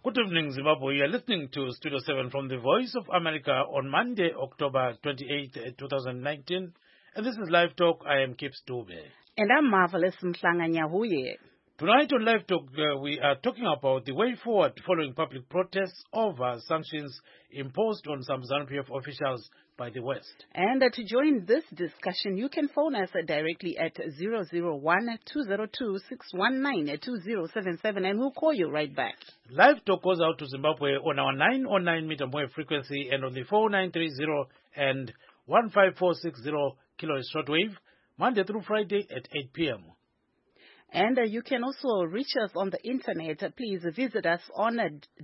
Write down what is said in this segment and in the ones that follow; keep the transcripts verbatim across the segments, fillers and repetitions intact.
Good evening, Zimbabwe. You are listening to Studio seven from the Voice of America on Monday, October twenty-eighth, twenty nineteen. And this is Live Talk. I am Kip Stube. And I'm Marvelous Mhlanga Nyahuye. Tonight on Live Talk, uh, we are talking about the way forward following public protests over sanctions imposed on some ZANU-P F officials by the West. And uh, to join this discussion, you can phone us uh, directly at zero zero one, two zero two, six one nine, two zero seven seven, and we'll call you right back. Live Talk goes out to Zimbabwe on our nine oh nine meter wave frequency and on the four nine three zero and one five four six zero kilohertz shortwave, Monday through Friday at eight p m And uh, you can also reach us on the internet. Uh, please visit us on uh,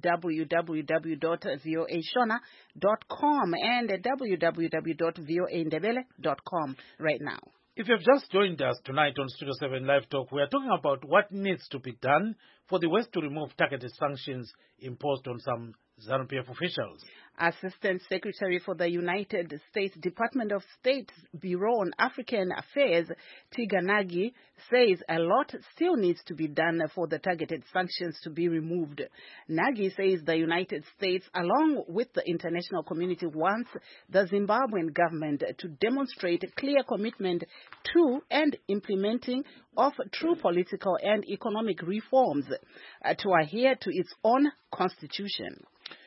w w w dot voa shona dot com and uh, w w w dot voa ndebele dot com right now. If you've just joined us tonight on Studio seven Live Talk, we are talking about what needs to be done for the West to remove targeted sanctions imposed on some ZANU-P F officials. Assistant Secretary for the United States Department of State Bureau on African Affairs, Tiga Nagy, says a lot still needs to be done for the targeted sanctions to be removed. Nagy says the United States, along with the international community, wants the Zimbabwean government to demonstrate clear commitment to and implementing of true political and economic reforms uh, to adhere to its own constitution.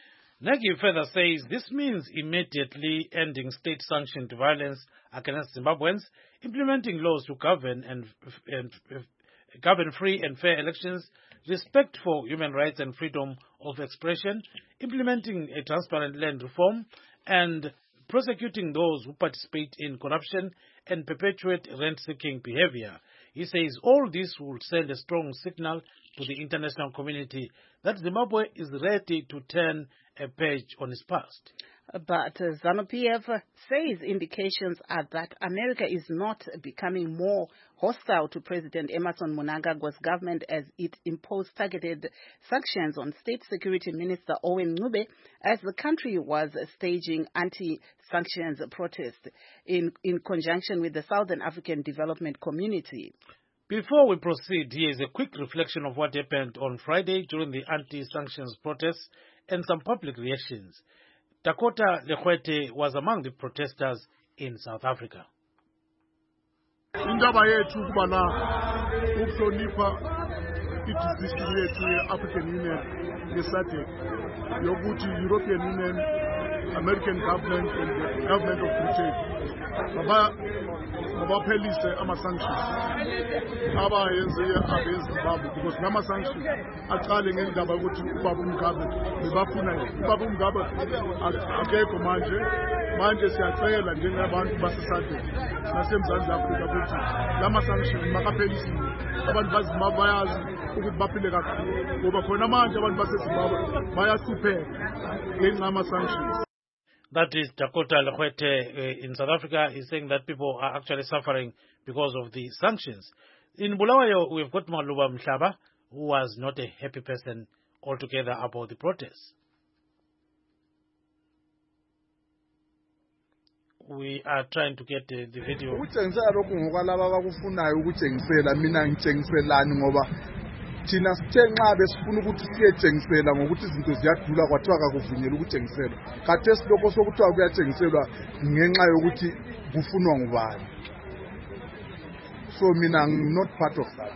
Nagy further says this means immediately ending state-sanctioned violence against Zimbabweans, implementing laws to govern and, and, and govern free and fair elections, respect for human rights and freedom of expression, implementing a transparent land reform, and prosecuting those who participate in corruption and perpetuate rent-seeking behavior. He says all this will send a strong signal to the international community that Zimbabwe is ready to turn a page on its past. But uh, ZANU-P F says indications are that America is not becoming more hostile to President Emmerson Mnangagwa's government as it imposed targeted sanctions on State Security Minister Owen Ncube as the country was staging anti-sanctions protests in, in conjunction with the Southern African Development Community. Before we proceed, here is a quick reflection of what happened on Friday during the anti-sanctions protests and some public reactions. Dakota Lekwete was among the protesters in South Africa. Indaba yethu kuba la ukuhlonipha i-decision yethu ye-African Union ye-SADC yokuthi European Union, American government and the government of Britain mabaphelise ama-sanctions abayenze abe-Zimbabwe because nama-sanctions aqale ngendaba yokuthi ubaba uMgabe bebafuna yena. Ubaba uMgabe akekho manje manje siyacela njengabantu base-SADC nasemzansi Afrika ukuthi lama-sanctions makaphelisiwe abantu bazimbabwe bayazi ukuthi baphile kakhulu ngoba khona manje abantu basezimbabwe bayahlupheka ngenxa yama-sanctions. That is Dakota Lekwete uh, in South Africa. He's saying that people are actually suffering because of the sanctions. In Bulawayo, we've got Maluba Mhlaba, who was not a happy person altogether about the protests. We are trying to get uh, the video. Thina sithe nxa besifuna ukuthi siyejengisela ngokuthi izinto ziyadula kwathiwa kakuvunyelwa ukujengisela. Khathesi lokho sokuthiwa kuyajengiselwa ngenxa yokuthi kufunwa ngubani. So mina I'm not part of that.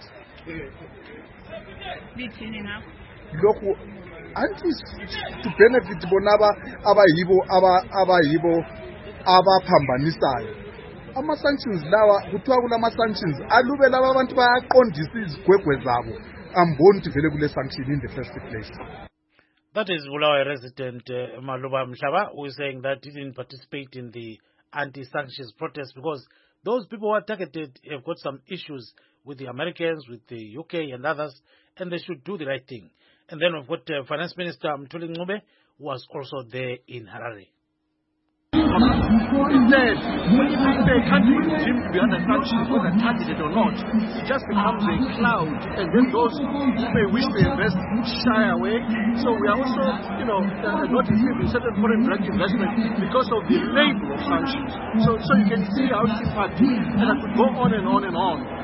Bithini nakho? Lokho anti to benefit bonaba abayibo abayibo abaphambanisayo. Ama-sanctions lawa kuthiwa kulama sanctions alube laba abantu bayaqondisa izigwegwe zabo. Sanction in the first place. That is Bulawayo resident uh, Maluba Mhlaba, who is saying that he didn't participate in the anti-sanctions protest because those people who are targeted have got some issues with the Americans, with the U K and others, and they should do the right thing. And then we've got uh, Finance Minister Mthuli Ncube, who was also there in Harare. Instead, when the country is deemed to be under sanctions, whether targeted or not, it just becomes a cloud, and then those who may wish to invest shy away. So we are also, you know, uh, not receiving certain foreign direct investment because of the label of sanctions. So, so you can see how it's impacting, and I could go on and on and on.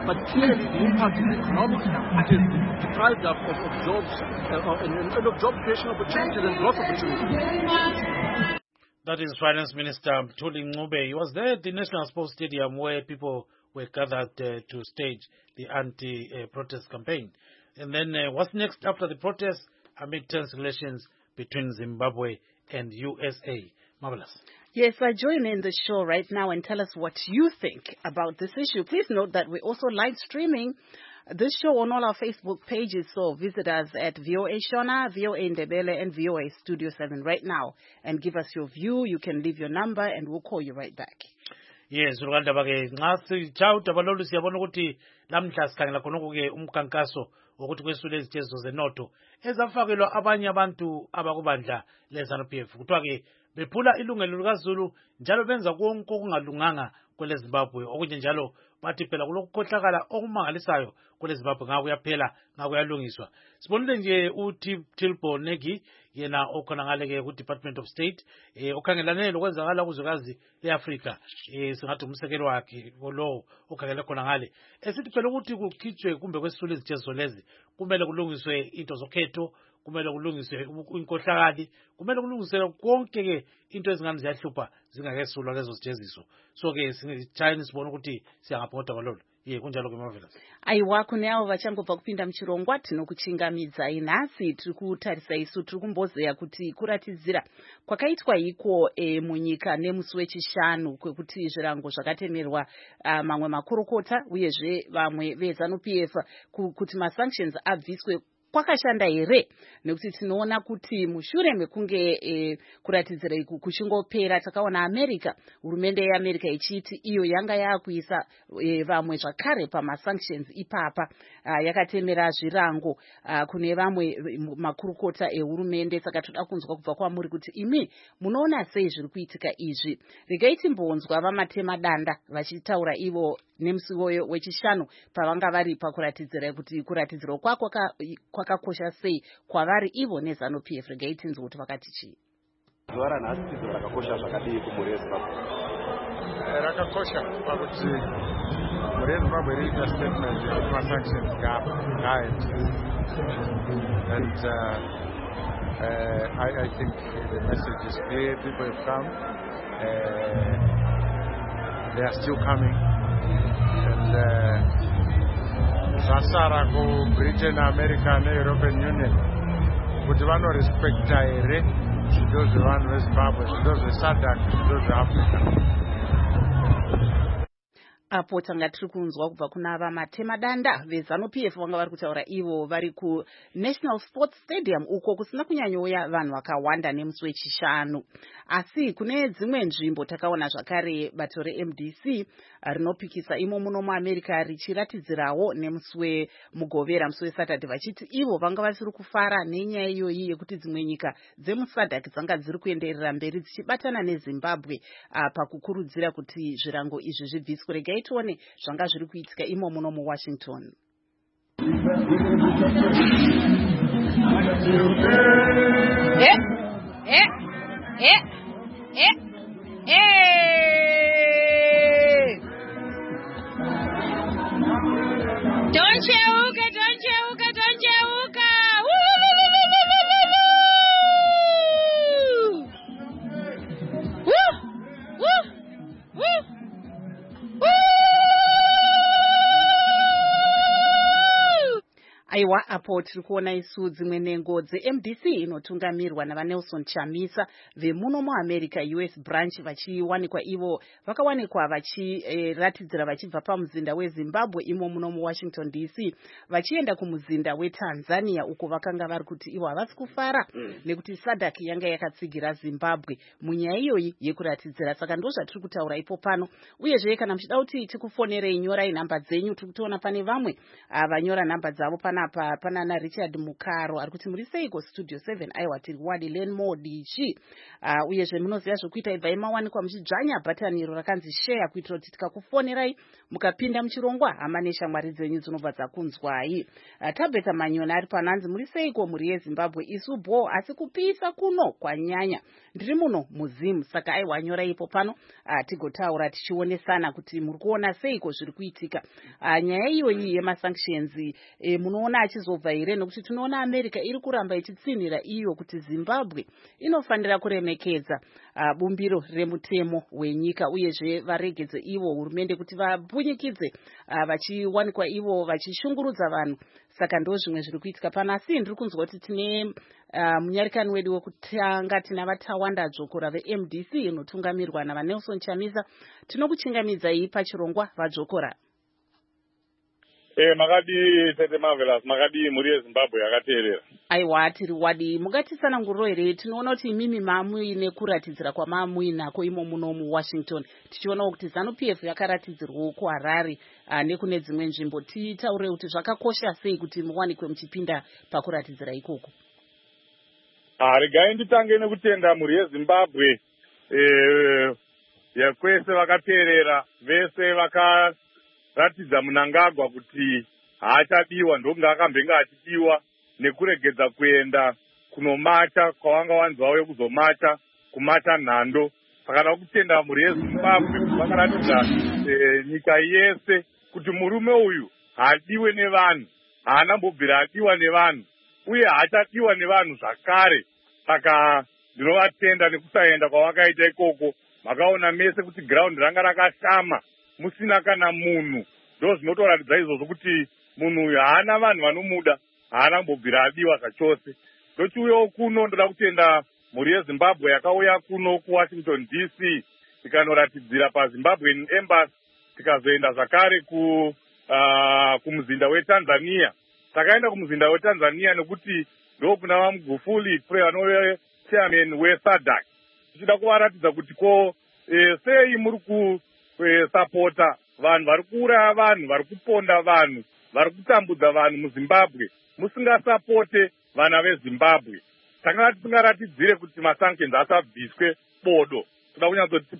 but clearly the impact is economic. It is deprived of, of, of jobs uh, and, and of job creation opportunities and growth opportunities. That is Finance Minister Mthuli Ncube. He was there at the National Sports Stadium where people were gathered uh, to stage the anti-protest campaign. And then uh, what's next after the protest amid tense relations between Zimbabwe and U S A? Marvelous. Yes, uh, join in the show right now and tell us what you think about this issue. Please note that we're also live streaming this show on all our Facebook pages, so visit us at V O A Shona, V O A Ndebele, and V O A Studio seven right now and give us your view. You can leave your number and we'll call you right back. Yes, ulukandaba ke nxa sijawuda balolu siyabona ukuthi lamhla sikhangela khonoko ke umkhankaso wokuthi kwesule izitezo zenotho ezafakelwa abanye abantu abakubandla leZANU P F kuthiwa ke bephula ilungelo likaZulu njalo benza konke okungalunganga kwele Zimbabwe. Okunye njalo bathi phela kulokukhohlakala okumangalisayo kwele Zimbabwe ngakuyaphela ngakuyalungiswa. Sibonile nje uTilbo Negi yena okhona ngale ke ku Department of State eh okhangelane lokwenzakala kuzwekazi leAfrica eh singathi umsekelo wakhe lo okhangela khona ngale esithi phela ukuthi kukhitshwe kumbe kwesisule izitezo lezi kumele kulungiswe into zokhetho, kumele kulungiswe inkohlakali, kumele kulungiswe konke ke into ezingane ziyahlupha zingakesulwa lezo zijeziso. So ke singichayini sibona ukuthi siyangaphoda kwalolo. Ye kunjalo ke Marvelous. Aiwa kuneavo vachangobva kupinda muchirongwa tinokuchingamidza inhasi tiri kutarisa isu tiri kumbozeya kuti kuratidzira kwakaitwa iko e, munyika nemusi wechishanu kwekuti zvirango zvakatemerwa uh, mamwe makurukota uyezve vamwe veZANU P F kuti masanctions abviswe kwakashanda here nekuti tinoona kuti mushure mekunge e, kuratidzira iku kuchingopera takaona America, hurumende yeAmerica ichiti iyo yanga yakuisa e, vamwe zvakare pamasanctions ipapa uh, yakatemera zvirango uh, kune vamwe makurukota ehurumende. Saka toda kunzwa kubva kwamuri kuti imi munoona sei zviri kuitika izvi. Regai timbonzwa vamatema danda vachitaura ivo nemusi wechishanu pavanga vari pakuratidzira kuti kuratidzira kwako kwakakosha sei kwavari ivo neZANU P F. Regai tinzwe kuti vakati chii. Zuva ranhasi tidzo rakakosha zvakadii kumhuri yeZimbabwe? Rakakosha pakuti mhuri yeZimbabwe iri kuita statement yekuti masanctions ngaaendwe. And uh, uh, I, I think the message is clear. People have come. Uh, they are still coming. And zvasara uh, ku Britain, America neEuropean Union kuti vanorespekta here zvido zvevanhu veZimbabwe, zvido zveSADC, zvido zveAfrica. Apo tanga tiri kunzwa kubva kuna vamatema danda veZANU P F vanga vari kutaura ivo vari ku National Sports Stadium uko kusina kunyanyouya vanhu vakawanda nemusi wechishanu. Asi kune dzimwe nzvimbo takaona zvakare bato reM D C rinopikisa imo muno muAmerica richiratidzirawo nemusi wemugovera, musi weSaturday, vachiti ivo vanga vasiri kufara nenyaya iyoyi yekuti dzimwe nyika dzemuSADC dzanga dziri kuenderera mberi dzichibatana neZimbabwe pakukurudzira kuti zvirango izvi zvibviswe. Regai tione zvanga zviri kuitika imo muno muWashington. Eh eh eh eh eh Don't cheuka, don't cheuka, don't cheuka. Woo! Woo! Woo! Aiwa apo tiri kuona isu dzimwe nengo dzeM D C inotungamirwa navaNelson Chamisa vemuno muAmerica U S branch vachiwanikwa ivo vakawanikwa vachiratidzira eh, vachibva pamuzinda weZimbabwe imo muno muWashington D C vachienda kumuzinda weTanzania uko vakanga vari kuti ivo havasi kufara nekuti SADC yanga yakatsigira Zimbabwe munyaya iyoyi yekuratidzira. Saka ndo zvatiri kutaura ipo pano. Uyezve kana muchida kuti tikufonerei nyorai nhamba dzenyu, tiri kutoona pane vamwe vanyora nhamba dzavo panapa apa panana Richard Mukaro ari kuti muri seiko studio seven aiwa tiri wadi Lenmore dichi uh, uyezve munoziva zvokuita ibvai mawanikwa muchidzvanya bhataniro rakanzi share kuitira kuti tikakufonirai mukapinda muchirongwa hama neshamwari dzenyu dzinobva dzakunzwai. uh, Tabeta Manyona ari pananzi muri seiko muri yeZimbabwe isu bho asi kupisa kuno kwanyanya ndiri muno muzimu saka aiwa nyora ipo pano uh, tigotaura tichionesana kuti muri kuona seiko zviri kuitika. uh, nyaya iyoyi yemasanctions e, munoona achizobva here nekuti tinoona America iri kuramba ichitsinhira iyo kuti Zimbabwe inofanira kuremekedza uh, bumbiro remutemo wenyika uyezve varegedze ivo hurumende kuti vapunyikidze uh, vachiwanikwa ivo vachishungurudza vanhu. Saka ndo zvimwe zviri kuitika pano asi ndiri kunzwa kuti tine uh, munyarikani wedu wekutanga tina vatawanda dzvokora ve-M D C inotungamirwa navaNelson Chamisa. Tinokuchingamidzai pachirongwa vadzvokora. Eh, makadi Tete Marvelous, makadi muri yeZimbabwe yakateerera. Aiwa tiri wadi mugatisana here tinoona kuti imimi mamuine kuratidzira kwamamuinako imo muno muWashington tichiona kuti ZANU-P F yakaratidzirwa kuHarare uh, nekune dzimwe nzvimbo. Titaure kuti zvakakosha sei kuti muwanikwe muchipinda pakuratidzira ikoko. Ah, regai nditange nekutenda muri yeZimbabwe eh yakwese vakateerera vese vaka ratidza Mnangagwa kuti haachadiwa ndonga akambenga achidiwa nekuregedza kuenda kunomata kwavanga wanzwawo yekuzomata kumata nhando. Saka kutenda muri yeZimbabwe vakaratidza e, nyika yese kuti murume uyu haadiwe nevanhu, haana mbobvira adiwa nevanhu uye haachadiwa nevanhu zvakare. Saka ndinovatenda nekusaenda kwavakaita ikoko. Makaona mese kuti ground ranga rakashama musina kana munhu. Ndo zvinotoratidza izvozvo kuti munhu uyu haana vanhu vanomuda, haana mbobvira adiwa zvachose. Ndochiuyawo kuno ndoda kutenda mhuri yeZimbabwe yakauya kuno kuWashington D C tikanoratidzira paZimbabwean Embassy tikazoenda zvakare ku uh, kumuzinda weTanzania. Takaenda kumuzinda weTanzania nekuti ndo kuna vaMugufuli vanove chairman weSADC. Tichida kuvaratidza kuti ko eh, sei muri ku eh, supporta vanhu vari kuuraya vanhu, vari kuponda vanhu, vari kutambudza vanhu muZimbabwe, musingasapote vana veZimbabwe. Takanga tisingaratidzire kuti masanctions asabviswe bodo. Toda kunyatsoti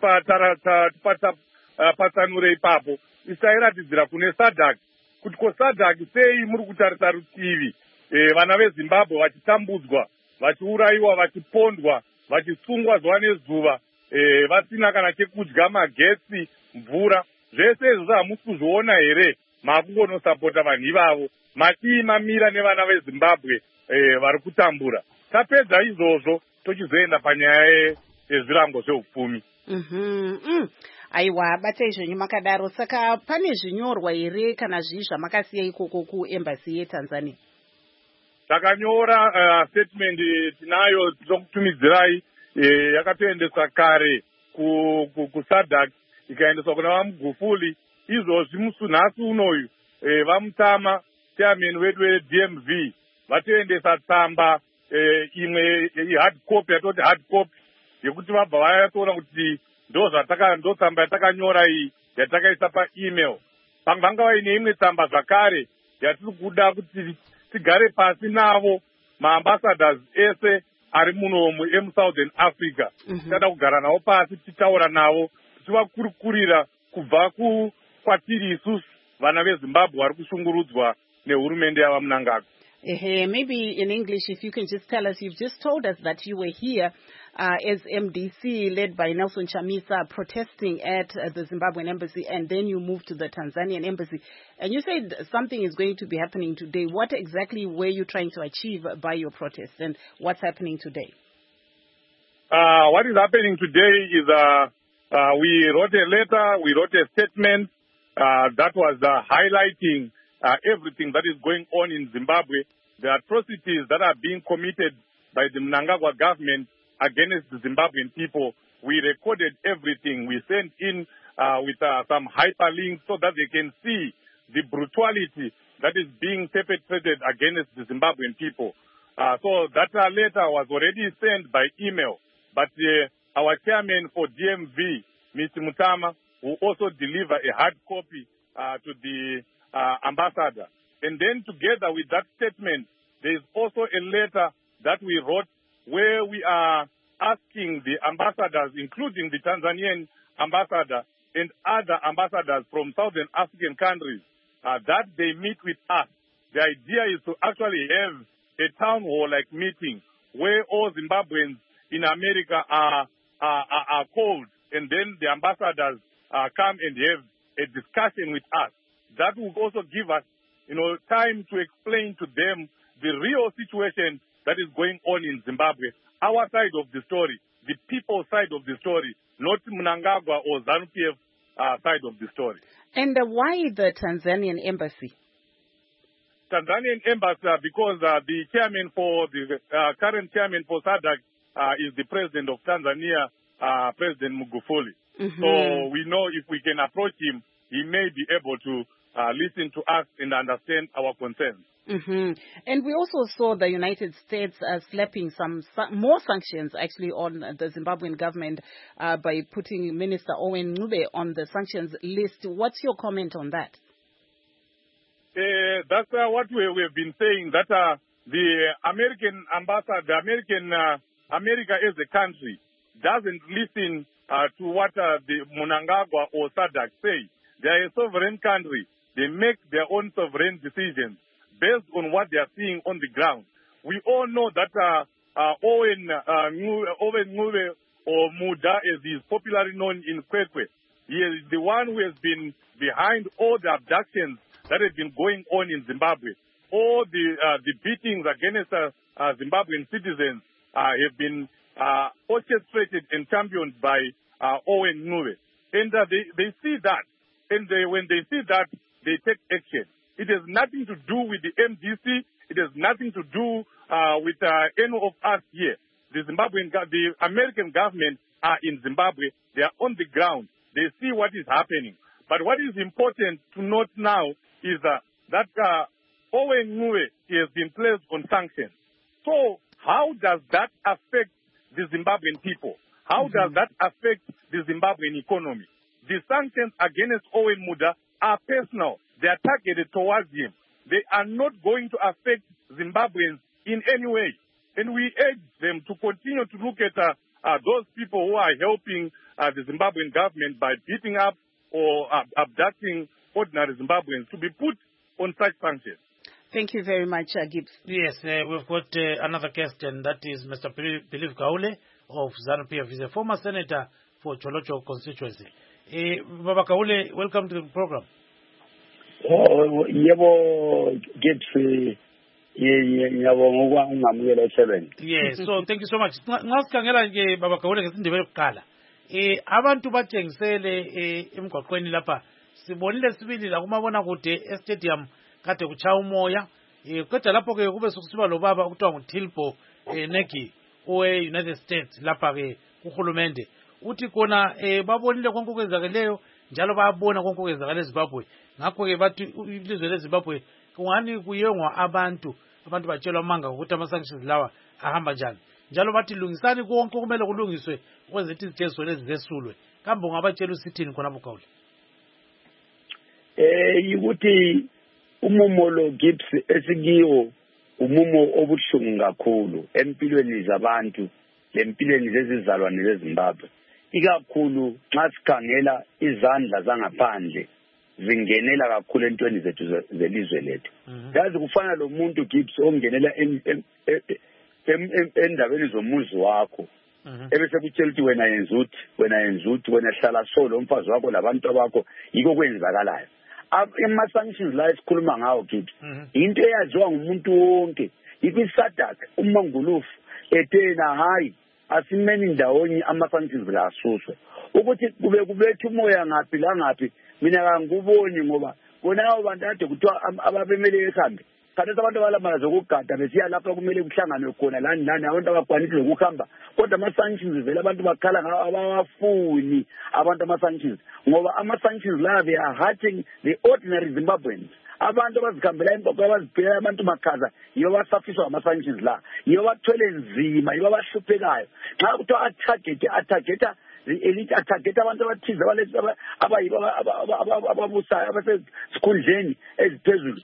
tipatsanure ipapo. Isairatidzira kune SADC kuti ko SADC sei muri kutarisa rutivi e, vana veZimbabwe vachitambudzwa, vachiurayiwa, vachipondwa, vachisungwa zuva nezuva, e, vasina kana chekudya, magetsi, mvura. Zvese izvozvo hamusi kuzviona here makungonosapota vanhu ivavo. Matii mamira nevana veZimbabwe e, vari kutambura. Tapedza izvozvo tochizoenda panyaya yezvirango zveupfumi. Mhm. Mm. Aiwa batai zvenyu makadaro. Saka pane zvinyorwa here kana zvii zvamakasiya ikoko kuembassy yeTanzania? Takanyora uh, statement tinayo tokutumidzirai e, yakatoendeswa kare ku, ku, ku SADC ikaendeswa kuna vaMugufuli. Izvozvi musunhasi unoyu e, vamutama chairman wedu weD M V vatoendesa tsamba e, imwe hard copy, yatoti hard copy yekuti vabva vayatoona kuti ndo zvataka ndo tsamba yatakanyora iyi yatakaisa paemail. Pamwe vanga vaine imwe tsamba zvakare yatiri kuda kuti tigare pasi navo maambassadors ese ari muno muSouthern Africa. Tichada mm -hmm. kugara navo pasi tichitaura navo tichivakurukurira kubva ku kwatiri isusu vana veZimbabwe vari kushungurudzwa nehurumende yava Mnangagwa. Uh, maybe in English, if you can just tell us, you've just told us that you were here uh, as M D C led by Nelson Chamisa protesting at uh, the Zimbabwean embassy, and then you moved to the Tanzanian embassy. And you said something is going to be happening today. What exactly were you trying to achieve by your protest, and what's happening today? Uh, what is happening today is uh, uh, we wrote a letter, we wrote a statement uh, that was uh, highlighting Uh, everything that is going on in Zimbabwe, the atrocities that are being committed by the Mnangagwa government against the Zimbabwean people. We recorded everything. We sent in uh, with uh, some hyperlinks so that they can see the brutality that is being perpetrated against the Zimbabwean people. Uh, so that uh, letter was already sent by email, but uh, our chairman for D M V, Mister Mutama, will also deliver a hard copy uh, to the Uh, ambassador. And then together with that statement, there is also a letter that we wrote where we are asking the ambassadors, including the Tanzanian ambassador and other ambassadors from Southern African countries, uh, that they meet with us. The idea is to actually have a town hall-like meeting where all Zimbabweans in America are, are, are, are called, and then the ambassadors uh, come and have a discussion with us. That will also give us, you know, time to explain to them the real situation that is going on in Zimbabwe, our side of the story, the people's side of the story, not Mnangagwa or ZANU-P F uh, side of the story. And uh, why the Tanzanian embassy? Tanzanian embassy, uh, because uh, the chairman for the uh, current chairman for SADC uh, is the president of Tanzania, uh, President Magufuli. Mm-hmm. So we know if we can approach him, he may be able to uh, listen to us and understand our concerns. Mm-hmm. And we also saw the United States uh, slapping some sa- more sanctions actually on the Zimbabwean government uh, by putting Minister Owen Ncube on the sanctions list. What's your comment on that? Uh, that's uh, what we, we've been saying, that uh, the American ambassador, the American, uh, America as a country doesn't listen uh, to what uh, the Mnangagwa or SADC say. They are a sovereign country. They make their own sovereign decisions based on what they are seeing on the ground. We all know that uh, uh, Owen, uh, Owen Ncube or Muda, as he is popularly known in Kwekwe, he is the one who has been behind all the abductions that have been going on in Zimbabwe. All the uh, the beatings against uh, uh, Zimbabwean citizens uh, have been uh, orchestrated and championed by uh, Owen Ncube. And uh, they, they see that. And they, when they see that, they take action. It has nothing to do with the M D C. It has nothing to do uh, with uh, any of us here. The Zimbabwean, the American government are in Zimbabwe. They are on the ground. They see what is happening. But what is important to note now is uh, that uh, Owen Ncube has been placed on sanctions. So how does that affect the Zimbabwean people? How mm-hmm. does that affect the Zimbabwean economy? The sanctions against Owen Muda are personal. They are targeted towards him. They are not going to affect Zimbabweans in any way. And we urge them to continue to look at uh, uh, those people who are helping uh, the Zimbabwean government by beating up or uh, abducting ordinary Zimbabweans to be put on such sanctions. Thank you very much, uh, Gibbs. Yes, uh, we've got uh, another guest, and that is Mister Philip Gaule of ZANU-P F. He's a former senator for Cholocho constituency. Uh, Baba Gaule, welcome to the program. Oh, yebo Gibbs, yebo ngamukela seven. Yes, so thank you so much. Ngasikhangela nje Baba Gaule ngesindebele kuqala. Eh abantu batshengisele eh emgwaqweni lapha sibonile sibili la kumabona kude e-stadium kade kuchaya umoya eh kodwa lapho ke kube sokusiba lo baba okuthiwa nguTilbo eh Negi owe United States lapha ke kuhulumende uthi kona eh babonile konke okwenzakeleyo njalo bayabona konke okwenzakala eZimbabwe ngakho ke bathi ilizwe leZimbabwe kungani kuyengwa abantu abantu batshelwa amanga ukuthi ama sanctions lawa ahamba njani njalo bathi lungisani konke kumele kulungiswe ukwenza ukuthi izithetho lezi zesulwe kambe ungabatshela usithini khona Bugawule? Eh ukuthi umumo lo Gibbs esikiwo umumo obuhlungu kakhulu empilweni zabantu lempilweni zezizalwane zeZimbabwe ikakhulu nxa sikhangela izandla zangaphandle zingenela kakhulu entweni zethu zelizwe lethu. Yazi kufana lo muntu Gibbs ongenela endabeni zomuzi wakho ebese kutshela ukuthi wena yenza uthi wena yenza uthi wena hlala solo umfazi wakho labantu bakho yiko kwenzakalayo. Ama sanctions la esikhuluma ngawo Gibbs into eyaziwa ngumuntu wonke ithi SADC uMangulufu ethena hayi asimeni ndawonye ama sanctions la asuswe ukuthi kube kubethe umoya ngaphi la ngaphi mina nganguboni ngoba bona abantu ade kuthiwa ababemele ehambe kanti abantu abalama zokugada besiya lapha kumele kuhlanganwe khona lani nani abantu abakwanisi ukuhamba kodwa ama sanctions vele abantu bakhala abawafuni abantu ama sanctions ngoba ama sanctions la they are hurting the ordinary Zimbabweans. Abantu abazikhambela impoko abazibheka abantu makhaza yibo basafiswa ama sanctions la yibo bathwele nzima yibo abahluphekayo nxa kuthiwa atarget atargeta elithi atargeta abantu abathize ababusayo abasesikhundleni eziphezulu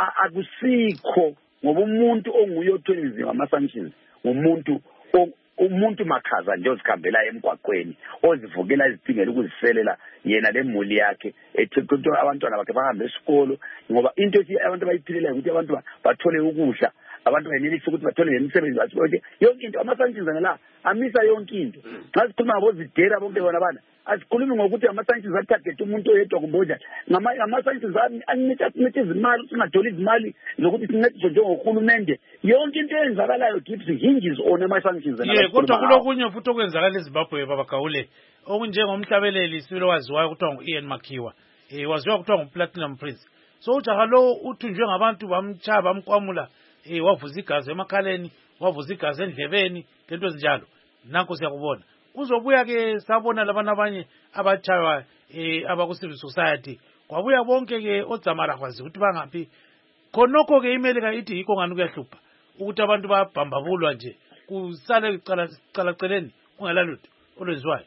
akusikho ngoba umuntu onguye othwelizwe ngama-sanctions umuntu umuntu makhaza nje ozikhambela emgwaqweni ozivukela izidingela ukuziselela yena lemuli yakhe ethi abantwana bakhe bahambe esikolo ngoba into ethi abantu bayiphilelayo ukuthi abantu bathole ukudla abantu bayenelisa ukuthi bathole imisebenzi bathi bonke yonke into ama-sanctions ngala amisa yonke into nxa sikhuluma ngabozidera bonke bona bana asikhulumi ngokuthi ama-sanctions atargeta umuntu oyedwa kumbe onjani ama-sanctions anceda izimali singatholi izimali zokuthi sincediswe njengohulumende yonke into eyenzakalayo Gibbs hinges on ama-sanctions. Ye kodwa kulokunye futhi okwenzakala eZimbabwe babagawule okunjengomhlabeleli sibilo waziwayo kuthiwa ngu-Ian Makiwa eh waziwa kuthiwa ngu-Platinum Prince so ujaha lo uthunjwe ngabantu bamtshaya bamkwamula eh wavuza igazi emakhaleni wavuza igazi endlebeni lento ezinjalo nanko siyakubona kuzobuya ke sabona labana abanye abatshaywa eh abaku-civil society kwabuya bonke ke odzamara kwazi ukuthi bangaphi khonokho ke imelika ithi yikho ngani kuyahlupha ukuthi abantu babhambabulwa nje kusale cala cala celeni kungelalutho olwenziwayo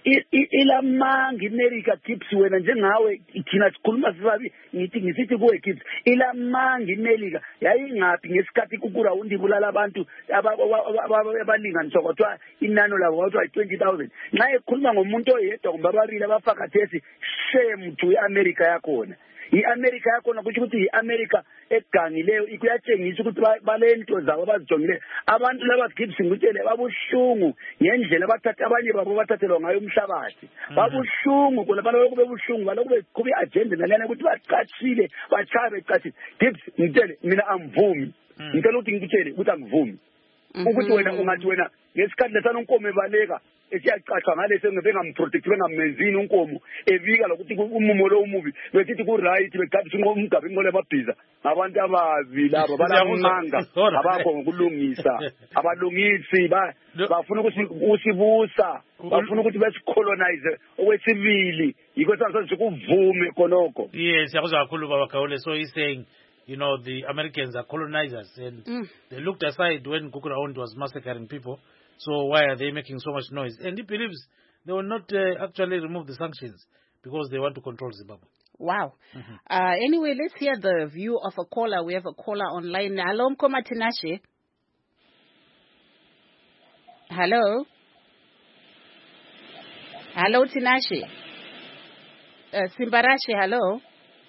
ilamanga iMerica Gibbs wena njengawe thina sikhuluma sisabi ngithi ngisithi kuwe Gibbs ilamanga iMerica yayingaphi ngesikhathi kukurawundi bulala abantu abalinganiswa kodwa inano labo wathi twenty thousand nxa ekhuluma ngomuntu oyedwa kumbe ababili abafakathesi shame to iAmerica yakhona iAmerica yakhona kuthi ukuthi iAmerica egangileyo ikuyatshengisa ukuthi balento zabo abazijongileyo abantu laba Gibbs ngitshele babuhlungu ngendlela abathatha abanye babo bathathelwa ngayo umhlabathi babuhlungu kona baloko bebuhlungu baloko beqhubha agenda nalana ukuthi baqachile bachabe becachile Gibbs ngitshele mina angivumi ngicela ukuthi ngitshele ukuthi angivumi ukuthi wena ungathi wena ngesikhathi lesana unkomo ebaleka esiyacaca ngale sengabengamprotect bengamenzini unkomo evika lokuthi umumo lo umubi besithi ku right begabisa umgabe ingole babhiza abantu abazi laba balamanga abakho ngokulungisa abalungisi bafuna ukuthi usibusa bafuna ukuthi besicolonize okwesibili yiko sasazi kuvume konoko. Yes, yakuzwa kakhulu baba Gawule. So he's saying, you know, the Americans are colonizers and mm. they looked aside when Gukurahundi was massacring people. So why are they making so much noise? And he believes they will not uh, actually remove the sanctions because they want to control Zimbabwe. Wow. Mm-hmm. Uh, anyway, let's hear the view of a caller. We have a caller online. Hello, Mkoma Tinashe. Hello. Hello, Tinashe. Uh, Simbarashe, hello.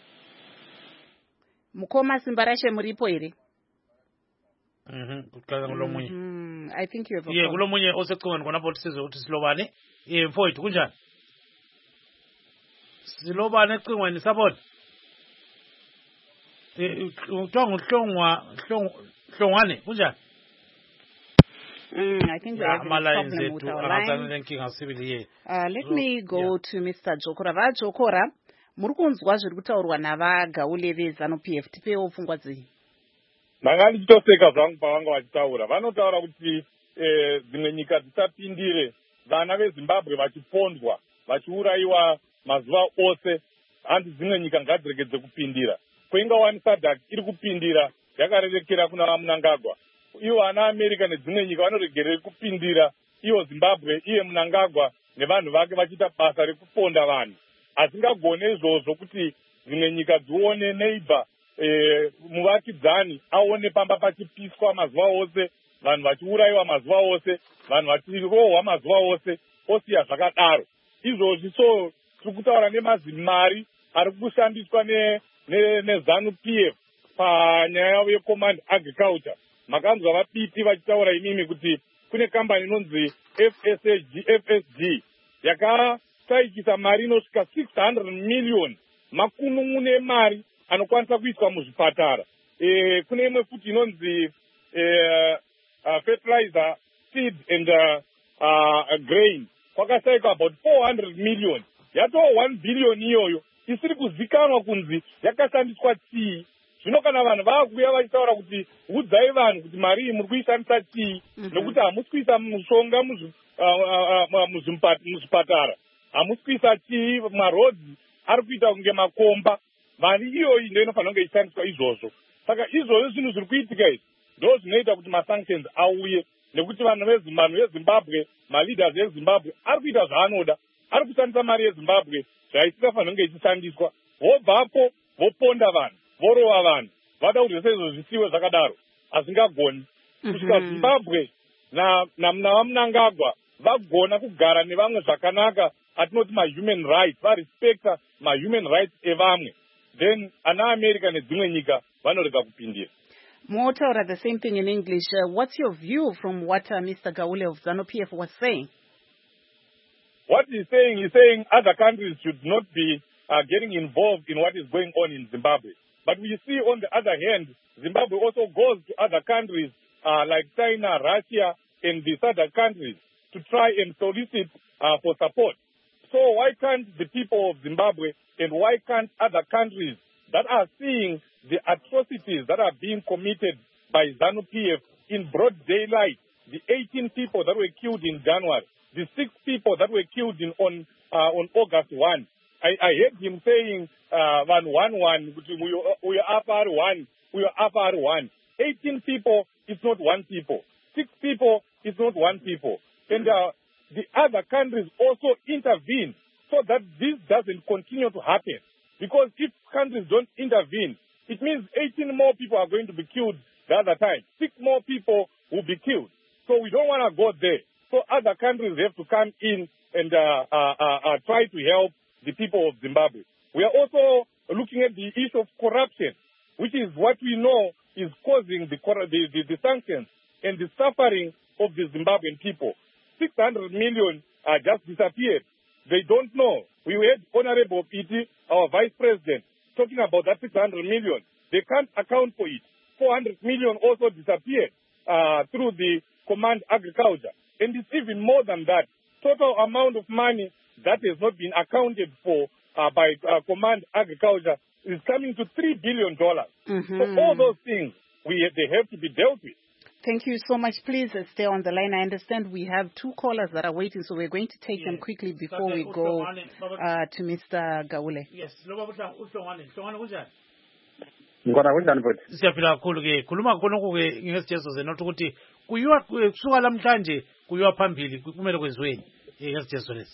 Mkoma Simbarashe muripo iri. Mhm. Kukaza ngulomunye. Mhm. I think you have a Yeah, kulomunye osecongweni khonapho sizo ukuthi silobane. Eh mfowethu kunjani? Silobane ecingweni support. Eh uthiwa nguhlongwa hlongwane kunjani? Mm, I think we have a problem with our line. Uh, let so, me go yeah. to Mister Jokora. Va Jokora, muri kunzwa zviri kutaurwa navagaule vezanu-P F tipewo pfungwa dzenyu. Mangani chitoseka zvangu pavanga vachitaura vanotaura kuti dzimwe nyika dzisapindire vana veZimbabwe vachipondwa vachiurayiwa mazuva ose hanzi dzimwe nyika ngadziregedze kupindira kwenga wani SADC iri kupindira yakarerekera kuna vaMnangagwa ivo ana America nedzimwe nyika vanoregerere kupindira ivo Zimbabwe iye Mnangagwa nevanhu vake vachiita basa rekuponda vanhu asingagone izvozvo kuti dzimwe nyika dzione neighbor Eh, muvakidzani aone pamba pachipiswa mazuva ose vanhu vachiurayiwa mazuva ose vanhu vachirohwa mazuva ose osiya zvakadaro izvozvi so tiri kutaura nemazimari ari kushandiswa nezanu-P F panyaya yecommand agriculture makanzwa vapiti vachitaura imimi kuti kune kambani inonzi F S G yakataikisa mari inosvika six hundred million makunun'une mari anokwanisa kuiswa muzvipatara eh kune imwe futi inonzi eh uh, fertilizer seed and uh, uh, grain kwakasaika about four hundred million yatova one billion iyoyo isiri kuzikanwa kunzi yakashandiswa tii zvino kana vanhu vakuuya vachitaura kuti udzai vanhu kuti mari iyi muri kuishandisa tii nokuti hamusi kuisa mushonga muzvipatara hamusi kuisa tii marodzi ari kuita kunge makomba mari iyoyi ndo inofanira kunge ichishandiswa izvozvo saka izvozvo zvinhu zviri kuitika izvi ndo zvinoita kuti masanctions auye nekuti vanhu vezimbabwe maleaders ezimbabwe ari kuita zvaanoda, ari kushandisa mari yezimbabwe zvaisingafanira kunge ichishandiswa. Vobvapo voponda vanhu, vorova vanhu, vada kuti zvese izvo zvisiwe zvakadaro, hazvingagoni. Kusvika Zimbabwe namuna Mnangagwa vagona kugara nevamwe zvakanaka, atinoti ma-human rights, varespecta ma-human rights evamwe, then ana America nedzimwe nyika vanorega kupindira. Motaura, the same thing in English. Uh, what's your view from what uh, Mister Gaule of ZANU-P F was saying? What he's saying, he's saying other countries should not be uh, getting involved in what is going on in Zimbabwe. But we see on the other hand, Zimbabwe also goes to other countries uh, like China, Russia, and these other countries to try and solicit uh, for support. So why can't the people of Zimbabwe and why can't other countries that are seeing the atrocities that are being committed by ZANU-P F in broad daylight, the eighteen people that were killed in January, the six people that were killed in, on uh, on August first. I, I heard him saying, uh, one, one, one, we are up at one, we are up at one. eighteen people is not one people. Six people is not one people. And uh, the other countries also intervene so that this doesn't continue to happen. Because if countries don't intervene, it means eighteen more people are going to be killed the other time. Six more people will be killed. So we don't want to go there. So other countries have to come in and uh, uh, uh, uh, try to help the people of Zimbabwe. We are also looking at the issue of corruption, which is what we know is causing the, the, the, the sanctions and the suffering of the Zimbabwean people. six hundred million uh, just disappeared. They don't know. We had Honorable Piti, our vice president, talking about that six hundred million. They can't account for it. four hundred million also disappeared uh, through the Command Agriculture. And it's even more than that. Total amount of money that has not been accounted for uh, by uh, Command Agriculture is coming to three billion dollars. Mm-hmm. So all those things, we they have to be dealt with. Thank you so much. Please uh, stay on the line. I understand we have two callers that are waiting, so we're going to take yes. them quickly before we go uh, to Mister Gaule. Yes. Siyaphila kakhulu ke khuluma khonoko ke ngesithetho zenothi ukuthi kuyiwa kusuka lamhlanje kuyiwa phambili kumele kwenziweni ngesithetho lesi.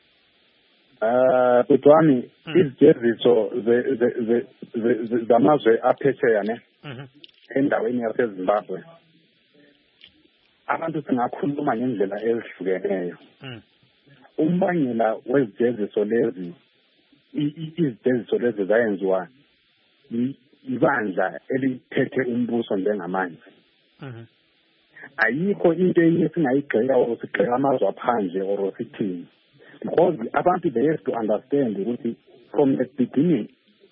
Eh kutwani izijeziso zamazwe aphesheya ne endaweni yaseZimbabwe abantu singakhuluma ngendlela ezihlukeneyo. Umbangela wezijeziso lezi izijeziso lezi zayenziwa ibandla elithethe umbuso njengamanje. Ayikho into esingayigxeka or sigxeka amazwe aphandle or sithini. Because abantu they have to understand ukuthi from the beginning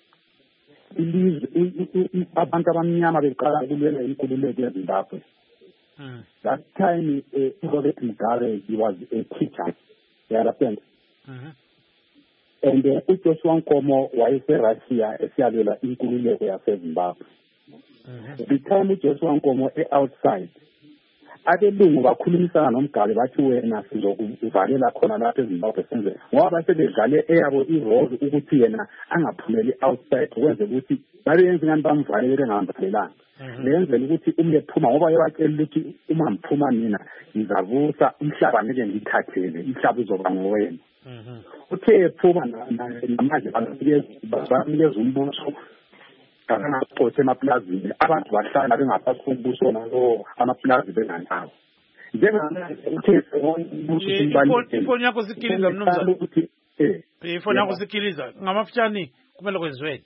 abantu abamnyama beqala ukulwela inkululeko yeZimbabwe. That time uh, Robert Mugabe, he was a teacher. You understand? And uh, uJoshua Nkomo wayeseRussia esiyalwela inkululeko yaseZimbabwe. The time uJoshua Nkomo outside, abelungu bakhulumisana noMgabe bathi wena sizokuvalela khona lapha eZimbabwe senze ngoba sebedlale eyabo irole ukuthi yena angaphumeli outside kwenze ukuthi babe yenze ngani bamvalele ngamvalelanga. Lenzela ukuthi umle phuma ngoba yebacela ukuthi uma ngiphuma mina ngizavusa umhlaba ngeke ngithathele umhlaba uzoba ngowena. Uthe ephuma namanje banikeza umbuso akanaphothe emaplazini abantu bahlala bengaphansi kombuso nalo amaplazi benganabo. Njengamanje uthe umbuso imbaleki ifoni yakho sikiliza mnumzana ukuthi eh ifoni yakho sikiliza ngamafutshani kumele kwenziweni.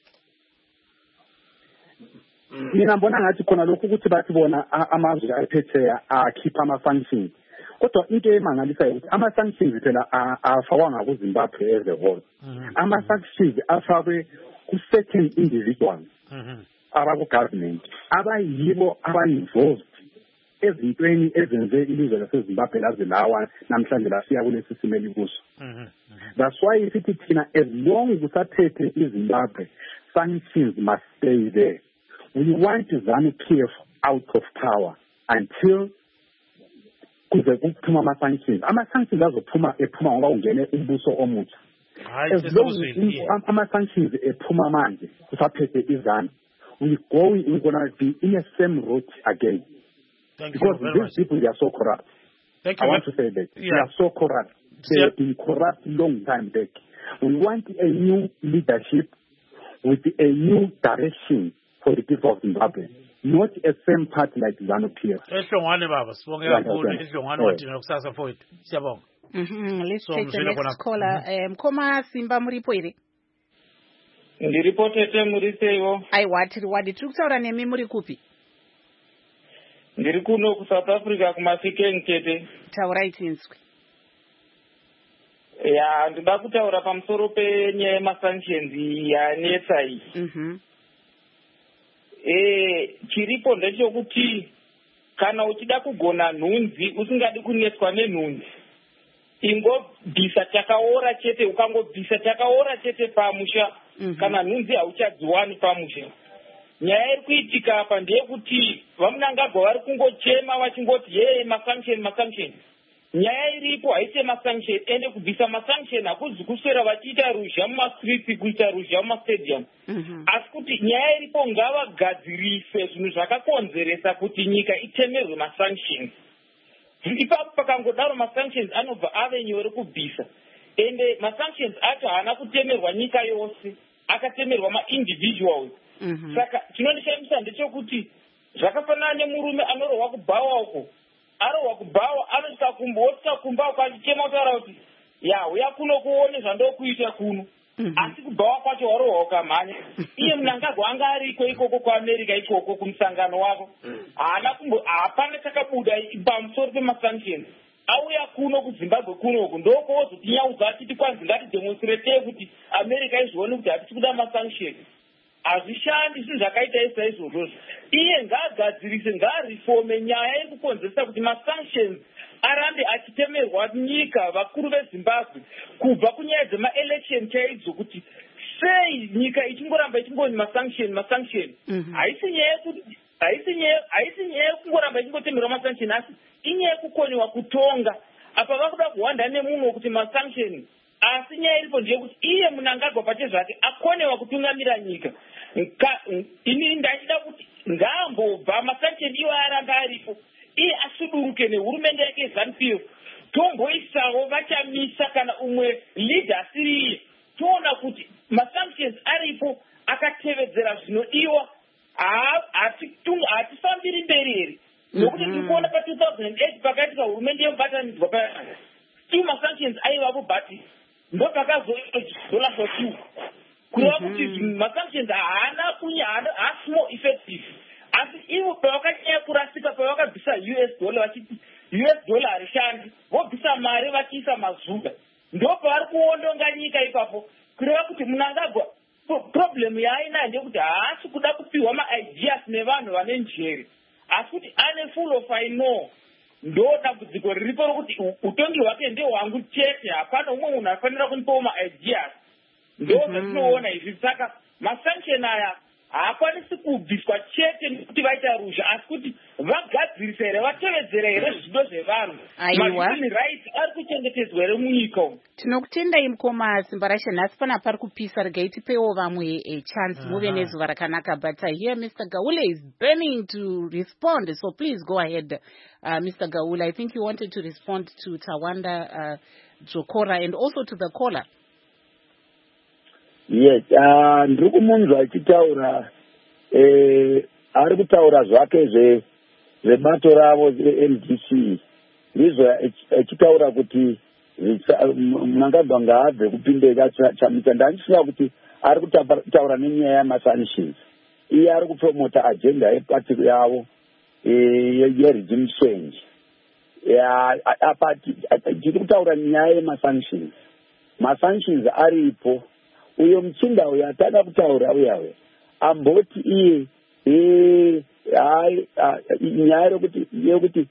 Mina mbona ngathi khona lokhu ukuthi bathi bona amazwe aphetheya akhipha ama-sanctions. Kodwa into emangalisayo ukuthi ama-sanctions phela afakwanga kuZimbabwe as a whole. Ama-sanctions afakwe ku-certain individuals abaku-government abayibo aba-involved ezintweni ezenze ilizwe laseZimbabwe laze lawa namhlanje lasiya kulesi simo elikuso. That's why sithi thina as long as usaphethe iZimbabwe, sanctions must stay there. We want ZANU-P F out of power until kuze kuphuma ama-sanctions. Ama-sanctions azophuma ephuma ngoba ungene umbuso omutsha. As long as ama-sanctions ephuma manje kusaphethe iZANU, we go we're gonna be in the same route again. Thank because you very these much. people, they are so corrupt. Thank I you. want to say that. Yeah. They are so corrupt. They Yeah. have been corrupt long time back. We want a new leadership with a new direction for the people of Zimbabwe, not a same party like ZANU-P F. Ehlongwane baba, sibonge kakhulu ehlongwane wathina kusasa mfowethu. Siyabonga. Mhm. Let's So, take the mzwile next khona- caller. Um, Mkhoma Simba muripo ere. Ndiripo tete muri seiwo. Aiwa tiri wadi tiri kutaura nemi muri kupi? Ndiri kuno kuSouth Africa kuMafikeng tete. Taurai tinzwi. Ya, ndida kutaura pamusoro penyaya yemasanctions yanetsa iyi. Mhm. Eh, chiripo ndechekuti kana uchida kugona nhunzi usingadi kunetswa nenhunzi, ingobvisa chakaora chete, ukangobvisa chakaora chete pamusha, Mhm. kana nhunzi hauchadziwani pamusha. Nyaya iri kuitika apa ndeyekuti vamunangagwa vari kungochema vachingoti yeye masanction masanction. Nyaya iripo haisi masanction, ende kubvisa masanction hakuzi kuswera vachiita ruzha mumastreets, kuita ruzha mumastadium. Mhm. Asi kuti nyaya iripo ngavagadzirise zvinhu zvakakonzeresa kuti nyika itemerwe masanctions. Ipapo pakangodaro masanctions anobva ave nyore kubvisa. Ende masanctions acho haana kutemerwa nyika yose, akatemerwa ma-individuals. Mhm. Saka chinondishamisa ndechekuti zvakafanana nemurume anorohwa kubhawa uko, arohwa kubhawa anosvika kumba, wosvika kumba uko achichema kutaura kuti ya uya kuno kuone zvandokuita kuno. Mhm. Asi kubhawa kwacho warohwa ukamhanya. Iye Mnangagwa anga ariko ikoko kuAmerica ikoko kumusangano wako. Haana kumbo hapana chakabuda pamusoro pemasanctions. Auya kuno kuZimbabwe kuno uku ndokozoti achiti kwanzi ngatidemonstrate kuti America izvione kuti hatisi kuda masanctions. Hazvishandi zvinhu zvakaita isa izvozvo. Iye ngaagadzirise, ngaarifome nyaya yekukonzeresa kuti masanctions arambe achitemerwa nyika, vakuru veZimbabwe, kubva kunyaya dzemaelection chaidzo, kuti sei nyika ichingoramba ichingoni masanction masanction. Mhm. Haisi nyaya yekuti haisi nyaya haisi nyaya yekungoramba ichingotemerwa masanction, asi inyaya yekukoniwa kutonga. Apa vakuda kuhwanda nemunhu kuti masanction, asi nyaya iripo ndeyekuti iye Mnangagwa pache zvake akonewa kutungamira nyika. Nka, ini ndachida kuti ngaambobva masanction iwo aramba aripo, iye asuduruke nehurumende yake ZANU-P F, tomboisawo vachamisa kana umwe leader asiriye, toona kuti masanctions aripo akatevedzera zvinodiwa, hatifambiri mberi here. Nokuti tikuona pa two thousand eight pakaitika hurumende yemubatanidzwa paya, still masanctions aivapo, but ndopakazodola fotu kureva kuti masanctions haana kunya haasi more effective. Asi ivo pavakanyanya kurasika, pavakabvisa U S dollar vachiti U S dollar harishandi, vobvisa mari vachiisa mazuga, ndo pavari kuondonga nyika ipapo. Kureva kuti Mnangagwa problem yaainayo ndeyekuti haasi kuda kupiwa maideas nevanhu vane njere, asi kuti ane full of I know. Ndo dambudziko riripo rokuti utongi hwake ndehwangu chete, hapana umwe munhu afanira kunipawo maideas. Ndo zvatinoona izvi. Saka masanction aya haakwanisi kubviswa chete nekuti vaita ruzha, asi kuti vagadzirise here, vatevedzere here zvido zvevanhu. Ma-human rights ari kuchengetedzwa here munyika umu. Tinokutendai Mkhoma Simba Rashe, nhasi pana pari kupisa, regai tipewo vamwe a chance muve nezuva rakanaka. But I hear Mister Gaule is burning to respond, so please go ahead, uh, Mister Gaule. I think you wanted to respond to Tawanda uh, Dzvokora and also to the caller. Yes, uh, ndiri kumunzwa achitaura, eh, ari kutaura zvake zvebato ravo M D C. Ndizvo achitaura kuti Mnangagwa ngaabve kupindeka chamisa. Ndandisina kuti ari kutaura nenyaya yemasanctions. Iye ari kupromota agenda yepati yavo yeregime change. Apa tiri kutaura nyaya yemasanctions. Masanctions aripo. Uyo mchinda uyo atada kutaura uyawe amboti iye eh hai nyaya yokuti yokuti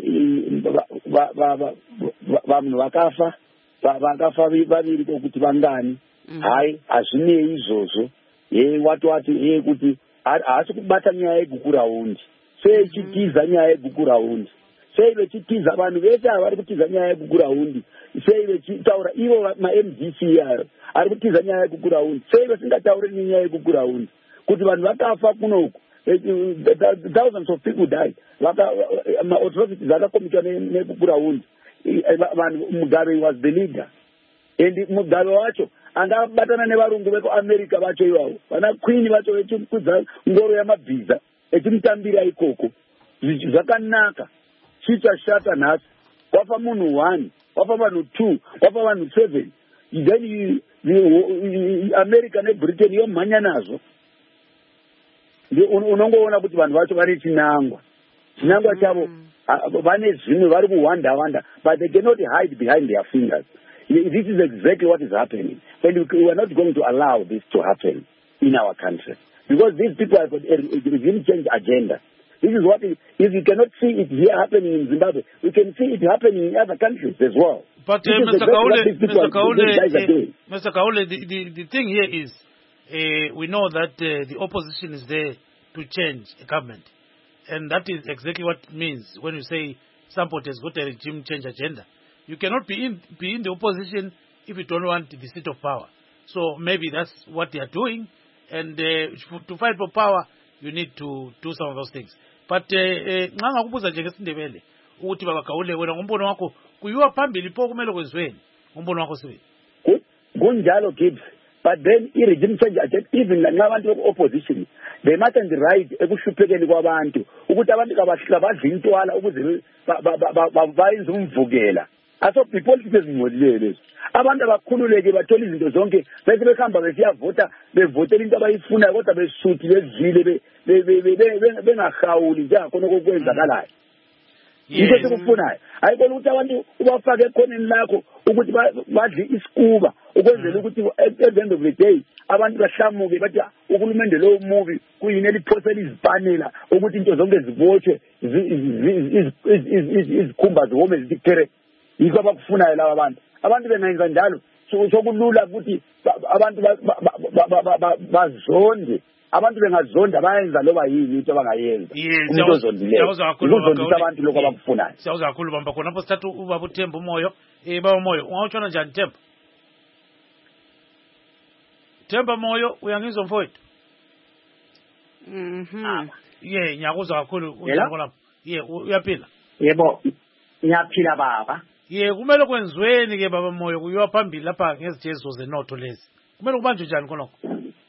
vanhu vakafa vakafa vaviri kokuti vangani, hai hazvinei izvozvo. Ye watu wati ye kuti haasi kubata nyaya yeguku raundi, sei chitiza nyaya yeguku raundi, sei vechitiza vanhu vese vari kutiza nyaya yeguku raundi, sei vechitaura ivo ma-M D C yayo ari kutiza nyaya yeguku raundi, sei vasingatauri nenyaya yeguku raundi, kuti vanhu vakafa kunoku thousands of people died. Ma-atrocities akakomitwa neground. Mugabe was the leader. And Mugabe wacho angabatana nevarungu veko America vacho ivavo. Vana queen vacho vechikudza ngoro yamabhiza. Echimutambira ikoko. Zvakanaka. Chicha shata nhasi. Wafa munhu one. Wafa vanhu two. Wafa vanhu seven. Then you, you, America neBritain yomhanya nazo. Unongoona kuti vanhu vacho vari chinangwa. Chinangwa chavo vane zvimwe vari kuwanda wanda, but they cannot hide behind their fingers. This is exactly what is happening. And we are not going to allow this to happen in our country. Because these people have got a regime change agenda. This is what, if you cannot see it here happening in Zimbabwe, we can see it happening in other countries as well. But uh, Mister Kaule, Mister Kaule, uh, Mister Kaule, the, the, the thing here is, uh, we know that uh, the opposition is there to change a government. And that is exactly what it means when you say somebody has got a regime change agenda. You cannot be in, be in the opposition if you don't want the seat of power. So maybe that's what they are doing. And uh, to fight for power, you need to do some of those things. But nxa ngakubuza nje ngesindebele ukuthi baba Kaule wena ngombono wakho kuyiwa phambili pho kumele kwezweni ngombono wakho siwe kunjalo Gibbs. But then i regime change agenda even ngabantu opposition they must and right ekuhluphekeni kwabantu ukuthi abantu kabadla intwala ukuze bayenze umvukela. Aso people bezingolile lezo. Abantu abakhululeke bathola izinto zonke bese bekhamba besiyavota bevotela into abayifuna kodwa besuthi bezile bengahawuli nje khona kokwenzakalayo. Yinto sikufunayo. Ayibona ukuthi abantu ubafake ekhoneni lakho ukuthi badle isikuba ukwenzela ukuthi at the end of the day abantu bahlamuke bathi ukulumende lo movie kuyini eliphosela izipanela ukuthi into zonke zibotshwe izikhumba zihome zikhere. Yiko abakufunayo laba abantu. Abantu bengenza njalo sokulula ukuthi abantu bazonde. Abantu bengazonda bayenza loba yini into abangayenza. Umuntu ozondileyo. Uzondisa abantu lokho abakufunayo. Siyawuza kakhulu bamba khona lapho sithatha ubaba uThemba Moyo. Eh baba Moyo, ungawutshona njani Themba? Themba Moyo uyangizwa mfowethu? Mhm. Yeah, ngiyakuzwa kakhulu unjani lapho? Yeah, uyaphila? Yebo. Ngiyaphila baba. Ye kumele kwenziweni ke baba Moyo kuyiwa phambili lapha ngezijezo zenotho lezi. Kumele kubanjwe njani khonokho?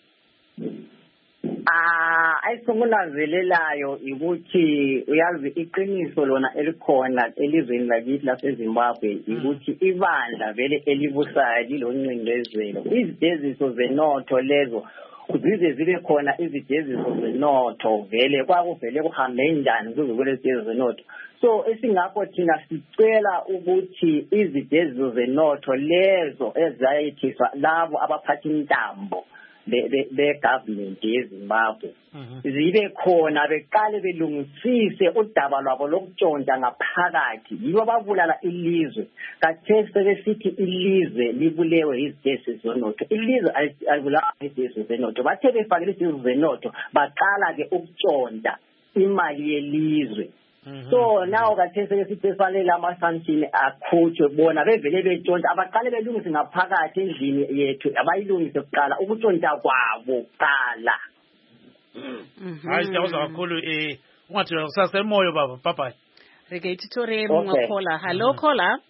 Ah, ayisongolanzelelayo ukuthi uyazi iqiniso lona elikhona elizweni lakithi laseZimbabwe ukuthi ibandla vele elibusayo liloncindezelo. Izijeziso zenotho lezo kuzize zibe khona izijeziso zenotho vele kwakuvele kuhambe njani kuze kule zijeziso zenotho. So esingakho thina sicela ukuthi izijeziso zenotho lezo ezayithiswa labo abaphathi intambo be government yeZimbabwe zibe khona beqale belungisise udaba lwabo lokutshontsha ngaphakathi yibo babulala ilizwe kathesi besithi ilizwe libulewe izijeziso zenotho ilizwe alibulawa izijeziso zenotho bathe befakile izijeziso zenotho baqala ke ukutshontsha imali yelizwe. So now kathesi besithi fanele ama-sanction akhutshwe bona bevele betshontsha abaqale belungise ngaphakathi endlini yethu abayilungise kuqala ukutshontsha kwabo kuqala. Hayi siyawuza kakhulu eh ungathi kusasa emoyo baba papa. Reke ititore mungakhola. Hello caller.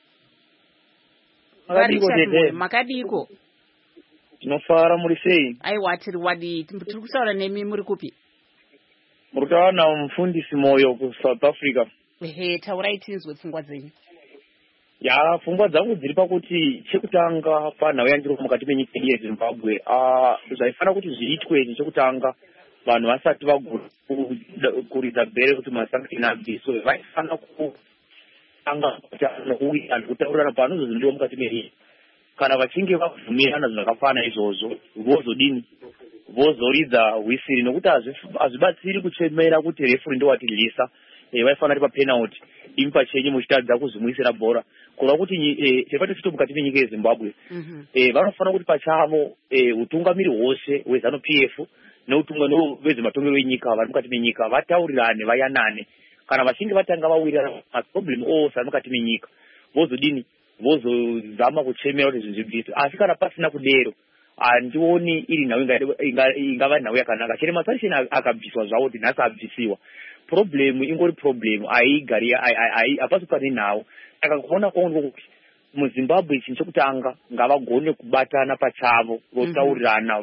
Makadiko makadiko. Tinofara muri sei? Ai watiri wadi tiri kusaura nemi muri kupi? Murutawana mufundisi Moyo ku South Africa. Ehe taurai tinzwe pfungwa dzenyu. Ya pfungwa dzangu dziri pakuti chekutanga panhau yandiri mukati menyika yeZimbabwe ah zvaifana kuti zviitwe chekutanga vanhu vasati vakuridza bhere kuti masanction abviswe vaifana kutanga nokuwira kutaurirana panozozvindiwa mukati menyika kana vachinge vabvumirana zvakafana izvozvo vozodini vozoridza whisiri nokuti hazvibatsiri kuchemera kuti refuri ndowatiryisa vaifanira tipa penalty imi pachenyu muchitadza kuzimwisira bhora kureva kuti chepatisito mukati menyika yeZimbabwe vanofanira kuti pachavo utungamiri hwose hweZanu P F neutungamiri vezvematongerwo enyika vari mukati menyika vataurirane vayanane kana vachinge vatanga vawirana maproblem ose ari mukati menyika vozodini vozozama kuchemera kuti zvinhu zvibviswe asi kana pasina kudero handioni iri nhau ingava nhau yakanaka chete masanction akabviswa zvawo kuti nhasi abvisiwa problem ingori problem haigari hapasi pane nhau saka kuona kwangu kuti muzimbabwe chinhu chekutanga ngavagone kubatana pachavo votaurirana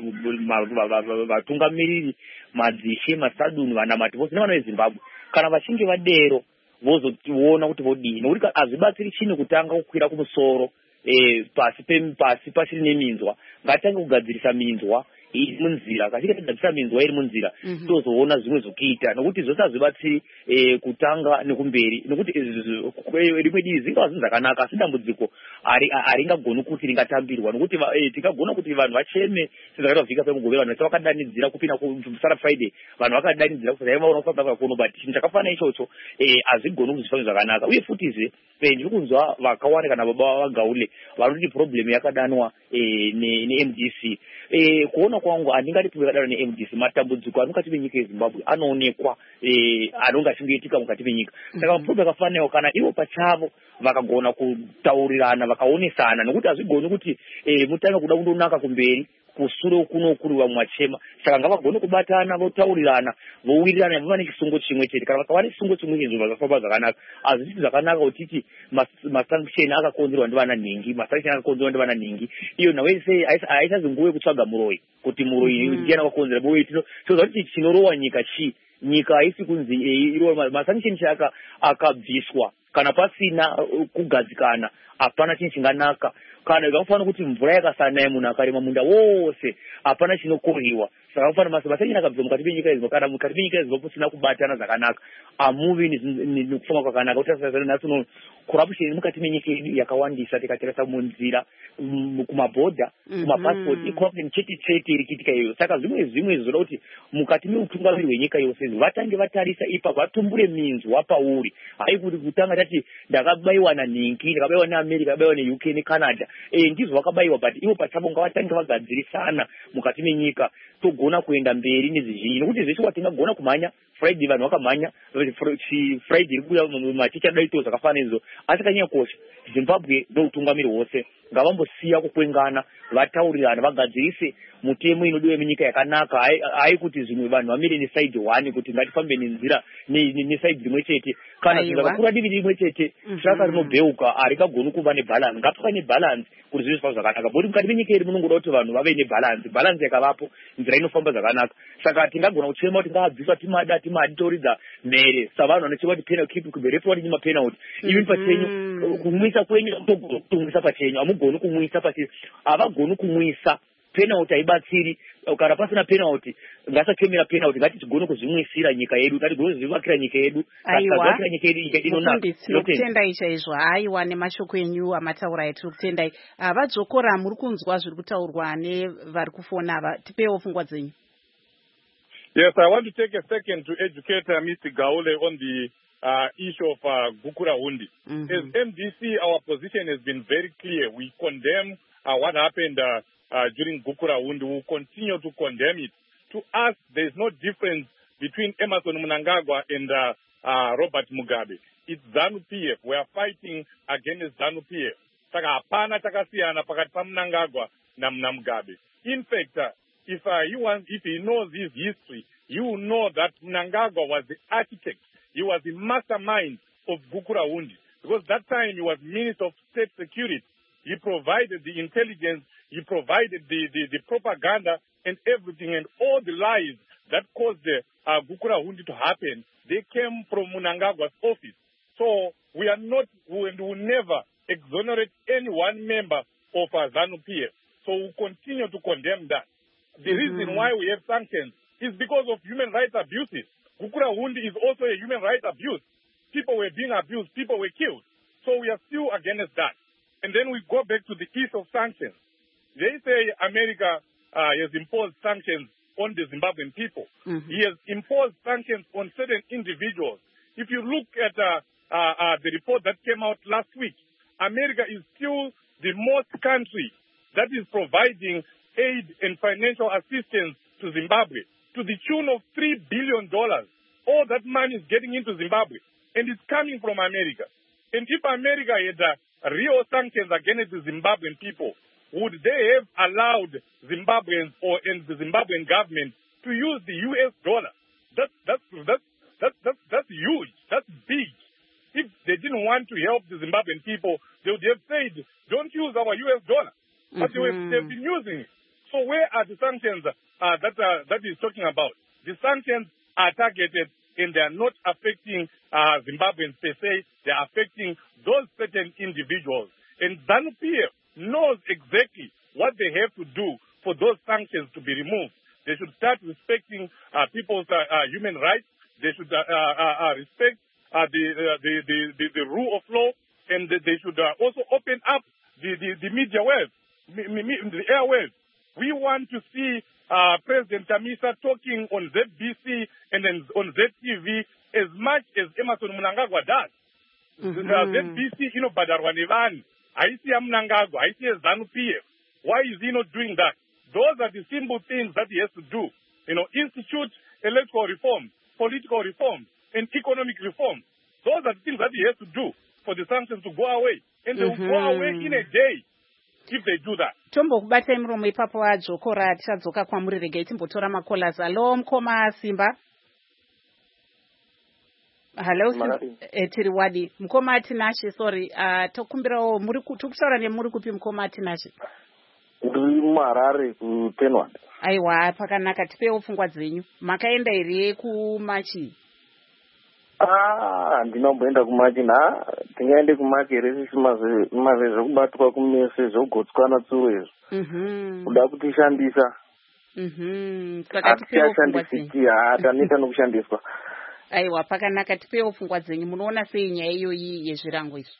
vatungamiriri madzishe masadunu vanamati vose nevana vezimbabwe kana vachinge vadero vozotiona kuti vodii nokuti hazvibatsiri chini kutanga kukwira kumusoro pasi pasi pasiri neminzwa ngatange kugadzirisa minzwa iri munzira kasika tagadzirisa minzwa iri munzira tozoona zvimwe zvokuita nokuti zvose hazvibatsiri kutanga nekumberi nokuti rimwe dii zvingava zvinhu zvakanaka asi dambudziko haringagoni kuti ringatambirwa nokuti tingagona kuti vanhu vacheme sezvakaita vhika pemugove vanhu vese vakadanidzira kupinda kusara friday vanhu vakadanidzira kusaaivaona kufamba pakono but chinhu chakafanana ichocho hazvigoni kuzvifamba zvakanaka uye futizve ndiri kunzwa vakawanda kana baba vagaule vanoti problem yakadanwa ne-M D C kuona kwangu handingati yakadana ne-M D C matambudziko ari mukati menyika yezimbabwe anoonekwa anonge achingoitika mukati menyika saka maproblem akafananawo kana ivo pachavo vakagona kutaurirana vakaonesana nokuti hazvigoni kuti mutange kuda kundonaka kumberi kusure kuno kuri vamwe vachema saka ngavagone kubatana votaurirana vowirirana vava nechisungo chimwe chete kana vakava nechisungo chimwe chete zvinhu zvakafamba zvakanaka hazviti zvakanaka kutiti masanction akakonzerwa ndivana nhingi masanction akakonzerwa ndivana nhingi iyo nhau yese haisazi nguva yekutsvaga muroi kuti muroi ndiana akakonzera bowe toziva kuti chinorowa nyika chii nyika haisi kunzi irova masanction chaka akabviswa kana pasina kugadzikana hapana chinhu chinganaka kana ikafanira kuti mvura yakasanaye munhu akarima munda wose hapana chinokuryiwa saka kufanira masanction akabviswa mukati menyika izvo kana mukati menyika izvo kusina kubatana zvakanaka hamuvi nekufamba kwakanaka kuti nhasi uno corruption mukati menyika yedu yakawandisa tikatarisa munzira kumabhodha kumapassport icorruption chete chete iri kuitika iyoyo saka zvimwe zvimwe zvoda kuti mukati meutungamiri hwenyika yose vatange vatarisa ipa vatumbure minzwa pauri hai kuti kutanga tati ndakabayiwa nanhingi ndakabayiwa neamerica ndakabayiwa ne-U K necanada ndizvo vakabayiwa but ivo pachavo ngavatange vagadzirisana mukati menyika togona kuenda mberi nezvizhinji nokuti zvese watingagona kumhanya friday vanhu vakamhanya friday iri kuuya maticha daito zvakafanana izvo asi kanyanya kosha zimbabwe ndoutungamiri hwose ngavambosiya kukwengana vataurirana vagadzirise mutemo inodiwa munyika yakanaka hai kuti zvimwe vanhu vamire nesaidi one kuti ngatifambe nenzira nesaidi rimwe chete kana zvakakura divi rimwe chete saka rinobheuka harikagoni kuva nebalance ngapava nebalance kuti zvive zvifamba zvakanaka bhoti mukati menyika iri munongoda kuti vanhu vave nebalance balance yakavapo nzira inofamba zvakanaka saka tingagona kuchema kuti ngavabviswa timada timadi toridza mhere savanhu vanochema kuti penalty keep kuberefu wati nyima penalty even pachenyu kumwisa kwenyu kutomwisa pachenyu hamugoni kumwisa pachenyu havagoni kumwisa penalty haibatsiri kana pasina penalty ngasachemera penalty ngati tigone kuzvimwisira nyika yedu ngatigone kuzvivakira nyika yedu aiwa nyika yedu nyika inonaka tinokutendai chaizvo aiwa nemashoko enyu amataura etiri kutendai vadzokora muri kunzwa zviri kutaurwa nevari kufona ava tipewo pfungwa dzenyu. Yes, I want to take a second to educate uh, Mister Gaule on the uh, issue of uh, Gukurahundi. Mm-hmm. As M D C, our position has been very clear. We condemn uh, what happened uh, uh, during Gukurahundi. We will continue to condemn it. To us, there is no difference between Emmerson Mnangagwa and uh, uh, Robert Mugabe. It's ZANU-P F. We are fighting against ZANU-P F. Saka hapana takasiyana pakati pa Mnangagwa na Mugabe. In fact, uh, if uh, you want, if he knows his history, you will know that Mnangagwa was the architect. He was the mastermind of Gukurahundi. Because that time he was Minister of State Security. He provided the intelligence, he provided the, the, the propaganda and everything, and all the lies that caused the uh, Gukurahundi to happen, they came from Mnangagwa's office. So we are not, we will never exonerate any one member of uh, ZANU-P F. So we continue to condemn that. The mm-hmm. reason why we have sanctions is because of human rights abuses. Gukurahundi is also a human rights abuse. People were being abused, people were killed. So we are still against that. And then we go back to the issue of sanctions. They say America uh, has imposed sanctions on the Zimbabwean people. Mm-hmm. He has imposed sanctions on certain individuals. If you look at uh, uh, uh, the report that came out last week, America is still the most country that is providing aid and financial assistance to Zimbabwe to the tune of three billion dollars. All that money is getting into Zimbabwe, and it's coming from America. And if America had uh, real sanctions against the Zimbabwean people, would they have allowed Zimbabweans or in the Zimbabwean government to use the U S dollar? That's, that's, that's, that's, that's, that's huge. That's big. If they didn't want to help the Zimbabwean people, they would have said, don't use our U S dollar. But mm-hmm. they have, they've been using it. So where are the sanctions uh, that, uh, that he's talking about? The sanctions are targeted and they are not affecting uh, Zimbabweans per se. They are affecting those certain individuals. And ZANU-P F knows exactly what they have to do for those sanctions to be removed. They should start respecting uh, people's uh, uh, human rights. They should uh, uh, uh, respect uh, the, uh, the, the, the, the rule of law. And they should uh, also open up the, the, the media wave, the airwaves. We want to see uh, President Chamisa talking on Z B C and then on Z T V as much as Emerson Mnangagwa does. Mm-hmm. Uh, Z B C, you know, badarwa nevani. Haisi ya Mnangagwa, haisi ya ZANU-P F. Why is he not doing that? Those are the simple things that he has to do. You know, institute electoral reform, political reform, and economic reform. Those are the things that he has to do for the sanctions to go away. And they will mm-hmm. go away in a day if they do that. Tombo kubata imuromo ipapo wadzokora tichadzoka kwamuri regai timbotora makolas. Hello mukoma Simba. Hello eh, tiri wadi mukoma Tinashe, sorry uh, tokumbirawo muri tikutaura nemuri kupi mukoma Tinashe? Ndiri muHarare kuTenwa. Aiwa pakanaka, tipewo pfungwa dzenyu. Makaenda here kumachi? Ah, ndinomboenda kumachi na tingaende kumachi here maze zvokubatwa kumese zvogotswana tsuro izvo. Mhm. Kuda kutishandisa. Mhm. Saka tipewo pfungwa dzenyu. Hataneta nokushandiswa. Aiwa pakanaka, tipewo pfungwa dzenyu. Munoona sei nyaya iyoyi yezvirango izvi?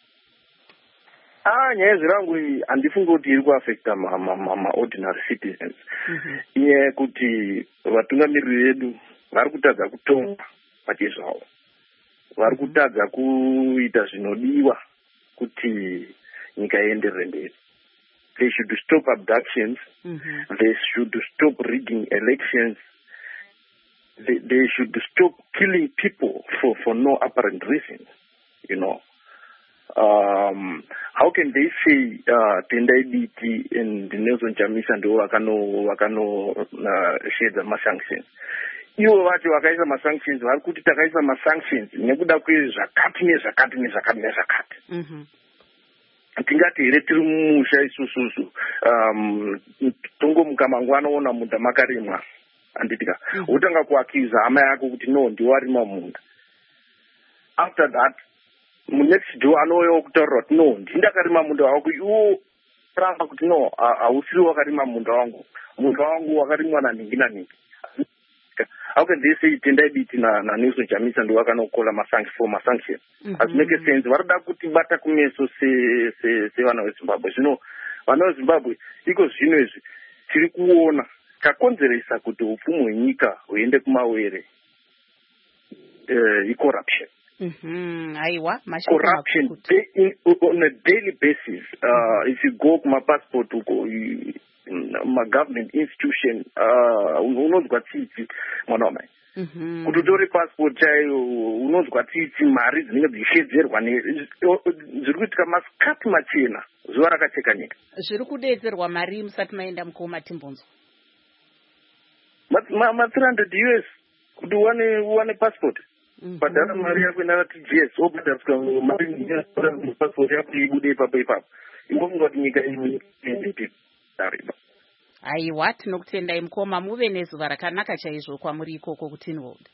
Ah, nyaya yezvirango iyi handifungi kuti iri kuafecta ma-ordinary citizens. Inyaya yekuti vatungamiriri vedu vari kutadza kutonga pachezvavo. Vari kutadza kuita zvinodiwa kuti nyika ienderere mberi. They should stop abductions. Mm-hmm. They should stop rigging elections. They, they should stop killing people for, for no apparent reason. You know. Um, how can they say uh, Tendai B T and Nelson Chamisa ndo wakano wakano uh, share ma sanctions? Iwo vati wakaisa ma sanctions vari kuti takaisa ma sanctions nekuda kwezvakati nezvakati nezvakati nezvakati. Mhm. Tingati here tiri mumusha isususu um tongomuka mangwana ona munda makarimwa anditika utanga kuakiza hama yako kuti no ndiwarima munda. After that next do anoyo kutaura kuti no ndindakarima munda wako iwo ramba kuti no hausiri wakarima munda wangu munda wangu wakarimwa naningi naningi. How can they say Tendai B T na na Nelson Chamisa ndo wakanokola masanction for masanction? As make a sense varida kuti bata kumeso se se se vana veZimbabwe. Zvino vana veZimbabwe iko zvino izvi tiri kuona kakonzeresa kuti upfumi hwenyika huende kumawere uh, i-corruption. Mm-hmm. Aiwa, corruption day in, on a daily basis. Uh, mm-hmm. If you go to my passport, you go, you, my government institution, uh, unozwa tsitsi mwana wamai. Kuti utore passport chaiyo unozwa tsitsi mari dzinenge dzichishedzerwa zviri kuitika masikati machena zuva rakacheka nyika. Zviri kudedzerwa mari musati maenda mukoma timbonzwa. Ma three hundred U S kuti uwane uwane passport. Badala mari yako inati G S obadala mari ya passport yako ibude ipapo ipapo. Ingofunga kuti nyika iyi ndariba. Aiwa tinokutendai mukoma muve nezuva rakanaka chaizvo kwamuri ikoko kuTinwold.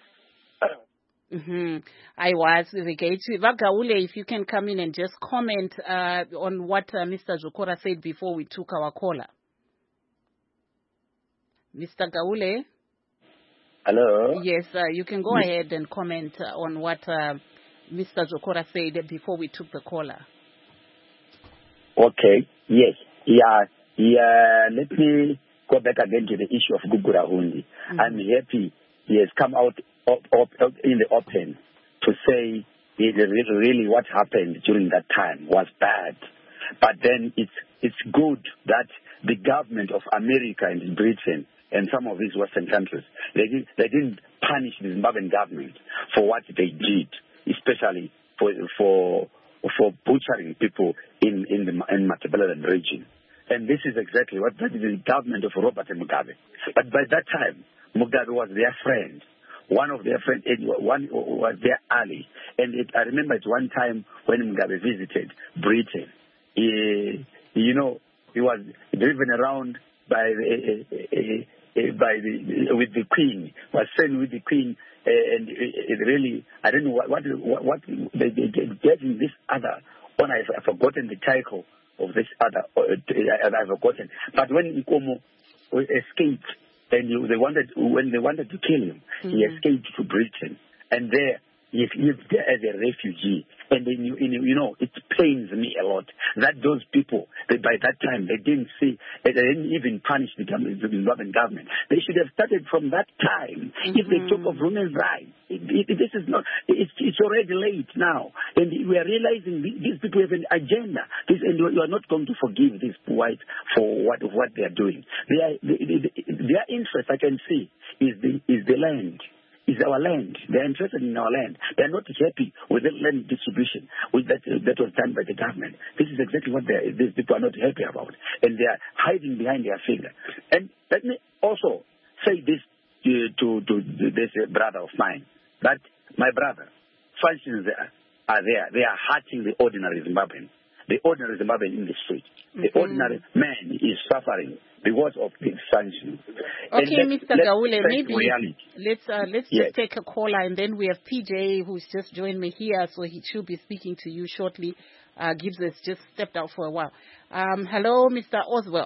Mhm. Aiwa regaiti Vagaule, if you can come in and just comment uh, on what uh, Mister Zokora said before we took our caller. Mister Gaule? Hello. Yes, uh, you can go ahead and comment uh, on what uh, Mister Zokora said before we took the caller. Okay. Yes. Yeah. Yeah. Let me go back again to the issue of Gugura Hundi. Mm-hmm. I'm happy he has come out op, op, op, in the open to say it really what happened during that time was bad. But then it's it's good that the government of America and Britain and some of these Western countries, they, did, they didn't punish the Zimbabwean government for what they did, especially for for for butchering people in in the in Matabeleland region. And this is exactly what that is the government of Robert Mugabe. But by that time, Mugabe was their friend. One of their friends, one was their ally. And it, I remember at one time when Mugabe visited Britain, he, you know, he was driven around by the, uh, uh, by the with the Queen, was sent with the Queen, uh, and it really, I don't know what what, what they, they getting this other one. I've forgotten the title of this other. Uh, I've forgotten. But when Nkomo escaped, and you, they wanted when they wanted to kill him, mm-hmm. he escaped to Britain, and there he lived there as a refugee. And then you, you know, it pains me a lot that those people, they, by that time, they didn't see, they didn't even punish the government, the Zimbabwean government. They should have started from that time. Mm-hmm. If they talk of women's rights, it, it, this is not, it's, it's already late now. And we are realizing these people have an agenda. This, and you are not going to forgive these whites for what, what they are doing. They are, they, they, their interest, I can see, is the, is the land. Is our land. They're interested in our land. They're not happy with the land distribution with that, uh, that was done by the government. This is exactly what these people are not happy about. And they are hiding behind their finger. And let me also say this uh, to, to this uh, brother of mine, that my brother, functions are, are there. They are hurting the ordinary Zimbabwean. The ordinary Zimbabwean in the street. The mm-hmm. ordinary man is suffering because of the sanctions. Okay, Mister Gaule, maybe reality. let's uh, let's yes. just take a caller, and then we have P J who's just joined me here, so he should be speaking to you shortly. Uh, Gibbs has just stepped out for a while. Um, hello, Mister Oswell.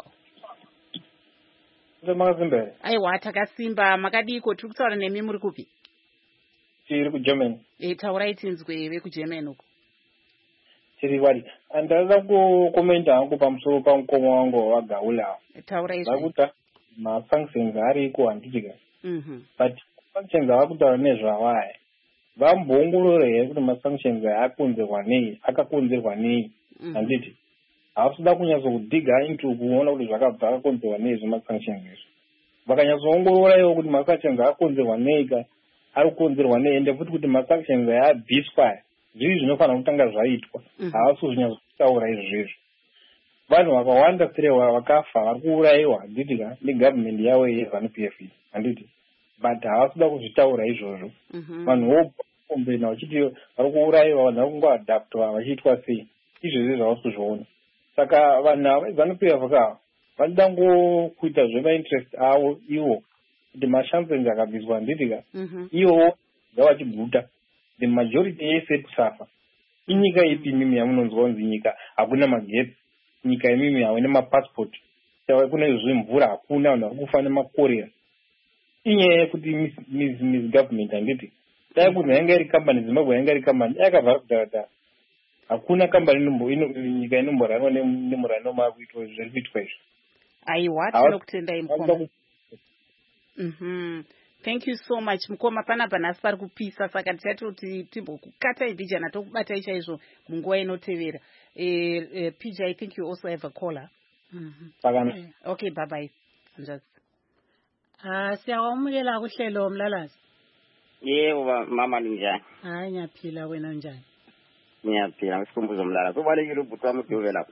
Aiwa, takasimba makadiko tiri kutaura nemi muri kupi? Tiri kuGermany. Eh, taurai tinzwe vekuGermany uko. Tiri wari. Andaza kukomenta hangu pamusoro pamukomo wangu wagaula. Taurai izvo. Vakuta masanctions ariko handitika. Mhm. But sanctions avakutaura nezvawaya. Vambongorore here kuti masanctions akonzerwa nei, akakonzerwa nei. Handiti. Havasida kunyatsokudiga into kuona kuti zvakabva akakonzerwa nei zvemasanctions izvi. Vakanyatsoongorora iwo kuti masanctions akonzerwa nei ka ari kukonzerwa nei, ende futi kuti masanctions abviswa zviri zvinofanira kutanga zvaitwa. Havasi kuzvinyatsokutaura izvizvi. Vanhu vakawanda sire vakafa vari kuurayiwa handitika negovernment yavo yeZANU-P F iyi handiti. But havasida kuzvitaura izvozvo. Vanhu vokombrena vachiti vari kuurayiwa, vanhu vari kungoadaptwa vachiitwa sei. Izvozvo zvavasi kuzviona. Saka vanhu ava veZANU-P F ka vanoda ngokuita zvemainterest avo ivo kuti mashansens akabviswa handitika ivo ngavachiguta. The majority yese iri kusafa. Inyika ipi mimi yamunonzwa kunzi nyika hakuna magetsi, nyika imimi haina mapassport, kuna zvimvura hakuna, vanhu vari kufa nemakorera. Inyaya yekuti miss government handiti. Dai kuti yanga iri company, Zimbabwe yanga iri company, yakabva kudhara. Hakuna company nyika inomborarwa nemurano makuitwa zviri kuitwa izvi. Aiwa, tinokutendai mukoma. Mhm. Thank you so much. Mukoma panapa nhasi pari kupisa, saka tichati kuti timbokukatai ndijana tokubatai chaizvo munguva inotevera. Eh, eh, P J, I think you also have a caller. Mm-hmm. Okay, bye bye. Just. Ah, siyawamulela kuhlelo Mlalazi. Yebo mama ninjani? Hayi ngiyaphila, wena njani? Ngiyaphila, ngisikhumbuzo Mlalazi. Kubalekile ubhuti wami uDube lapha.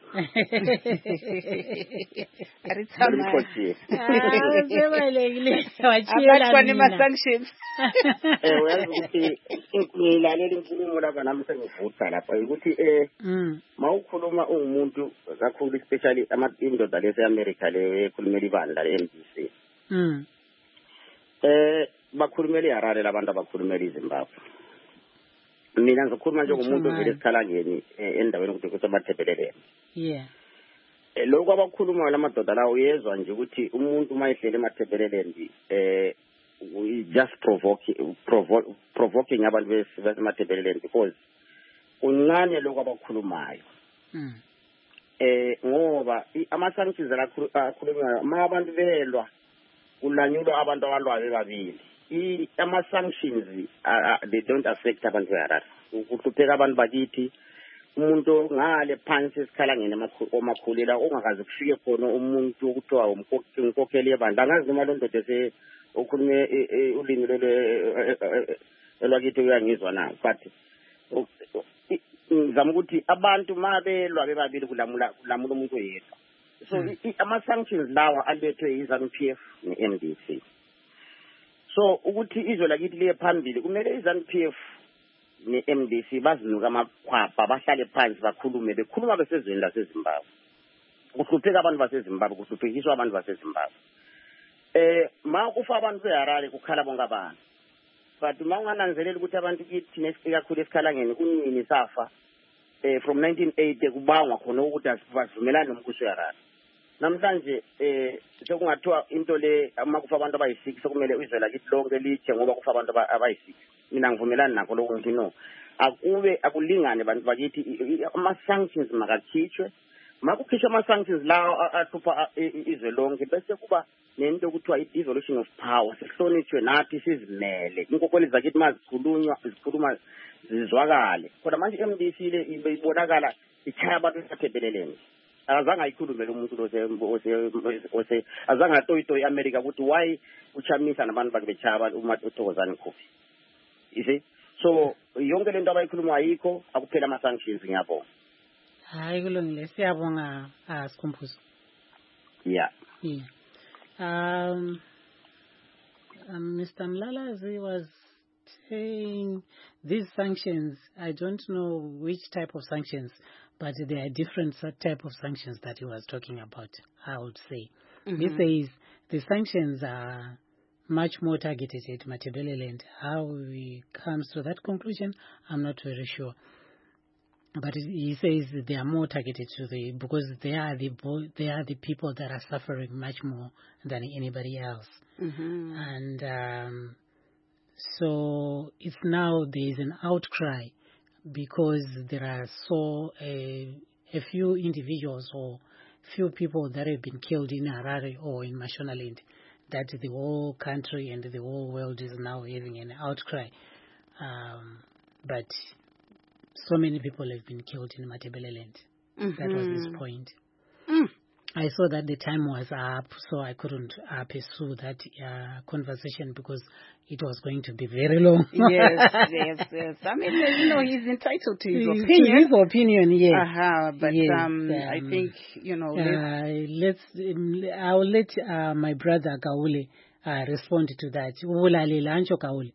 Arithama. Ah, sebalekile. Wachiyela abantwana ema-sanctions. Eh, uyazi ukuthi ngilalela inkulumo lapha nami sengivutha lapha ukuthi eh mawukhuluma ungumuntu kakhulu especially indoda lese-America le ekhulumela ibandla le-M D C. Mm. Eh bakhulumela iHarare labantu abakhulumela iZimbabwe. Mina ngizokhuluma njengomuntu ovele esikhalangeni endaweni ukuthi kusemathebeleleni. Yeah. Lokho abakhuluma lamadoda la uyezwa nje ukuthi umuntu mayehlele emathebeleleni eh just provoke provoke provoking abantu besemathebeleleni because uncane lokho abakhulumayo. Mm. Eh ngoba ama-sanctions akhulumayo ma abantu belwa kulanyulwa abantu abalwayo babili. Ama-sanctions they don't affect abantu beHarare. Kuhlupheka abantu bakithi, umuntu ngale phansi esikhalangeni omakhulela ongakazi kufike khona umuntu okuthiwa umkhokheli yebandla. Angazi noma lo ndoda ese ukhulume ulimi lelo elwakithi uyangizwa na, but ngizama ukuthi abantu ma belwa bebabili kulamula kulamula umuntu oyedwa So ama-sanctions lawa alethwe yi-ZANU P F ne-M D C. So ukuthi izwe lakithi liye phambili kumele i-ZANU P F ne-M D C bazinuka amakhwapha bahlale phansi bakhulume bekhuluma besezweni laseZimbabwe. Kuhlupheka abantu baseZimbabwe kuhluphekiswa abantu baseZimbabwe. Eh ma kufa abantu beHarare kukhala bonke abantu. But uma ungananzelela ukuthi abantu kithi nesikakhulu esikhalangeni kunini safa eh from nineteen eighty kubangwa khona ukuthi asivumelane nomkhosi weHarare. Namhlanje eh sekungathiwa into le uma kufa abantu abayisix sokumele izwe lakithi lonke lithi ngoba kufa abantu abayisix. Mina ngivumelana nakho lokho ngithi no. Akube akulingane abantu bakithi ama sanctions makakhitshwe. Makukhishwa ama sanctions lawo ahlupha izwe lonke bese kuba nento kuthiwa i-devolution of power sekuhlonishwe nathi sizimele inkokoli zakithi mazikhulunywa zikhuluma zizwakale kodwa manje i-M D C le ibonakala ichaya abantu bathebelelene azange ayikhulume lo muntu lo ose azange atoyitoyi America ukuthi why uchamisa nabantu bakhe bechaya abantu uma uthokozana Kofi ise so yonke lento abayikhuluma ayikho akuphela ama sanctions ngiyabonga hayi kulungile siyabonga asikhumbuzo yeah yeah Um, um, Mister Mlalazi was saying these sanctions, I don't know which type of sanctions, but there are different type of sanctions that he was talking about, I would say. Mm-hmm. He says the sanctions are much more targeted at Matabeleland. How he comes to that conclusion, I'm not very sure. But he says they are more targeted to the because they are the they are the people that are suffering much more than anybody else, mm-hmm. and um, so it's now there is an outcry because there are so a, a few individuals or few people that have been killed in Harare or in Mashonaland that the whole country and the whole world is now having an outcry, um, but. So many people have been killed in Matabeleland. Mm-hmm. That was his point. Mm. I saw that the time was up, so I couldn't uh, pursue that uh, conversation because it was going to be very long. Yes, yes, yes. I mean, you know, he's entitled to his opinion. His opinion, yes. Uh-huh, but yes, um, um, I think, you know... Uh, let's. Um, I'll let uh, my brother Kaule uh, respond to that. Lancho Kaule.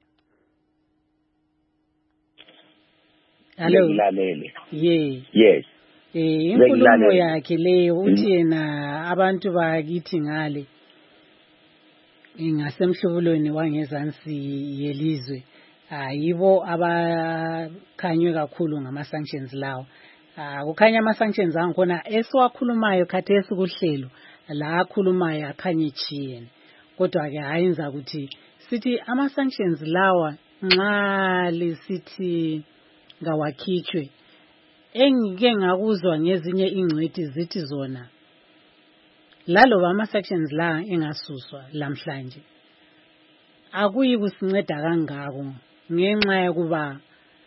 Hello. Yeah. Yes. Eh inkulumo yakhe leyo uthi yena abantu bakithi ngale ingasemhlubulweni wangezansi yelizwe ayibo abakhanywe kakhulu ngama sanctions lawo akukhanya ama sanctions angkhona esiwakhulumayo khathesi kuhlelo la akhulumayo akhanye ichiyene kodwa ke hayenza ukuthi sithi ama sanctions lawa nxa lisithi ngawakhitshwe engike ngakuzwa ngezinye ingcwethi zithi zona lalo ama sections la engasuswa lamhlanje akuyi kusinceda kangako ngenxa yokuba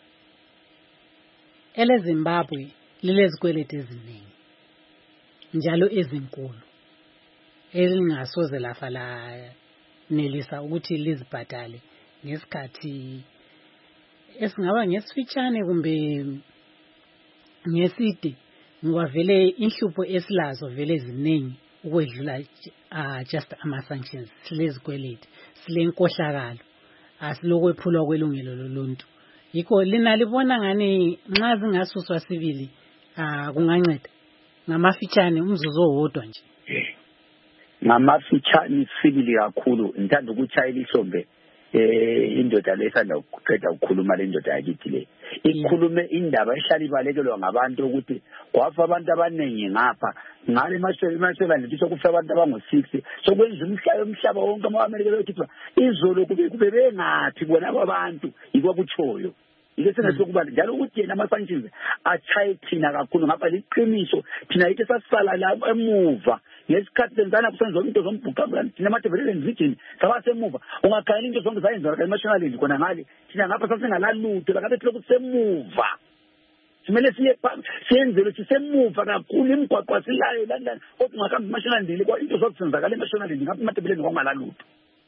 ele Zimbabwe lilezikweleti eziningi njalo ezinkulu elingasoze lafa la nelisa ukuthi lizibhadale ngesikhathi esingaba ngesifitshane kumbe ngeside ngoba vele inhlupho esilazo vele ziningi ukwedlula uh, just ama sanctions silezikweleti silenkohlakalo asilokwephulwa kwelungelo loluntu yikho lina libona ngani nxa zingasuswa sibili ah uh, kunganceda ngamafitshane umzuzu owodwa nje ngamafitshane sibili kakhulu ngithanda ukuchayela ihlombe eh indoda lesanda ukuqeda ukukhuluma le ndoda yakithi le ikhulume indaba ehlali balekelwa ngabantu ukuthi kwafa abantu abanengi ngapha ngale mashela mashela nje sokufa abantu abangu six sokwenza umhlaba umhlaba wonke amaAmerika lokuthi izolo kube kube bengathi bona abantu ikwakutshoyo ike sengasokuba njalo ukuthi yena ama-sanctions achaye thina kakhulu ngapha liqiniso thina yike sasala la emuva ngesikhathi senzana kusenziwa into zombhuqa thina Matabeleland region sabasemuva ungakhayela into zonke zayenziwa ka Mashonaland khona ngale thina ngapha sasingalalutho ngabe lokhu semuva simele siye siyenzele sisemuva kakhulu imigwaqo silayo landani kodwa ungakambi Mashonaland kwa into zokuzenzakala eMashonaland ngapha Matabeleland kwangalalutho.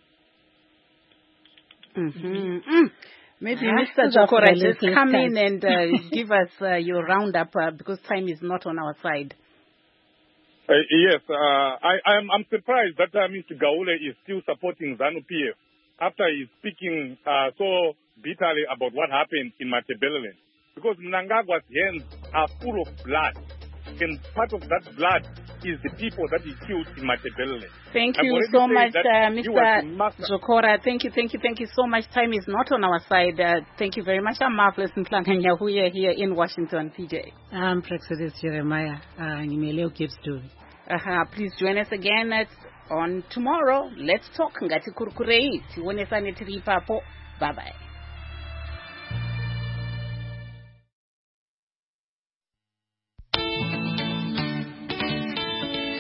Mhm. Mm. Maybe ah, Mister Jokora just come in and uh, give us uh, your roundup uh, because time is not on our side. Uh, yes, uh, I, I'm, I'm surprised that uh, Mister Gaule is still supporting ZANU-P F after he's speaking uh, so bitterly about what happened in Matabeleland. Because Mnangagwa's hands are full of blood. And part of that blood is the people that he killed in Matabeleland. Thank you so much, uh, Mister Zokora. Thank you, thank you, thank you so much. Time is not on our side. Uh, thank you very much. I'm Marvelous Ntlanga here in Washington, P J. I'm Praxidis Jeremiah. Uh, uh-huh. Please join us again at, on tomorrow. Let's talk. Ngati kurukurei. Tiwone sanitiri papo. Bye-bye.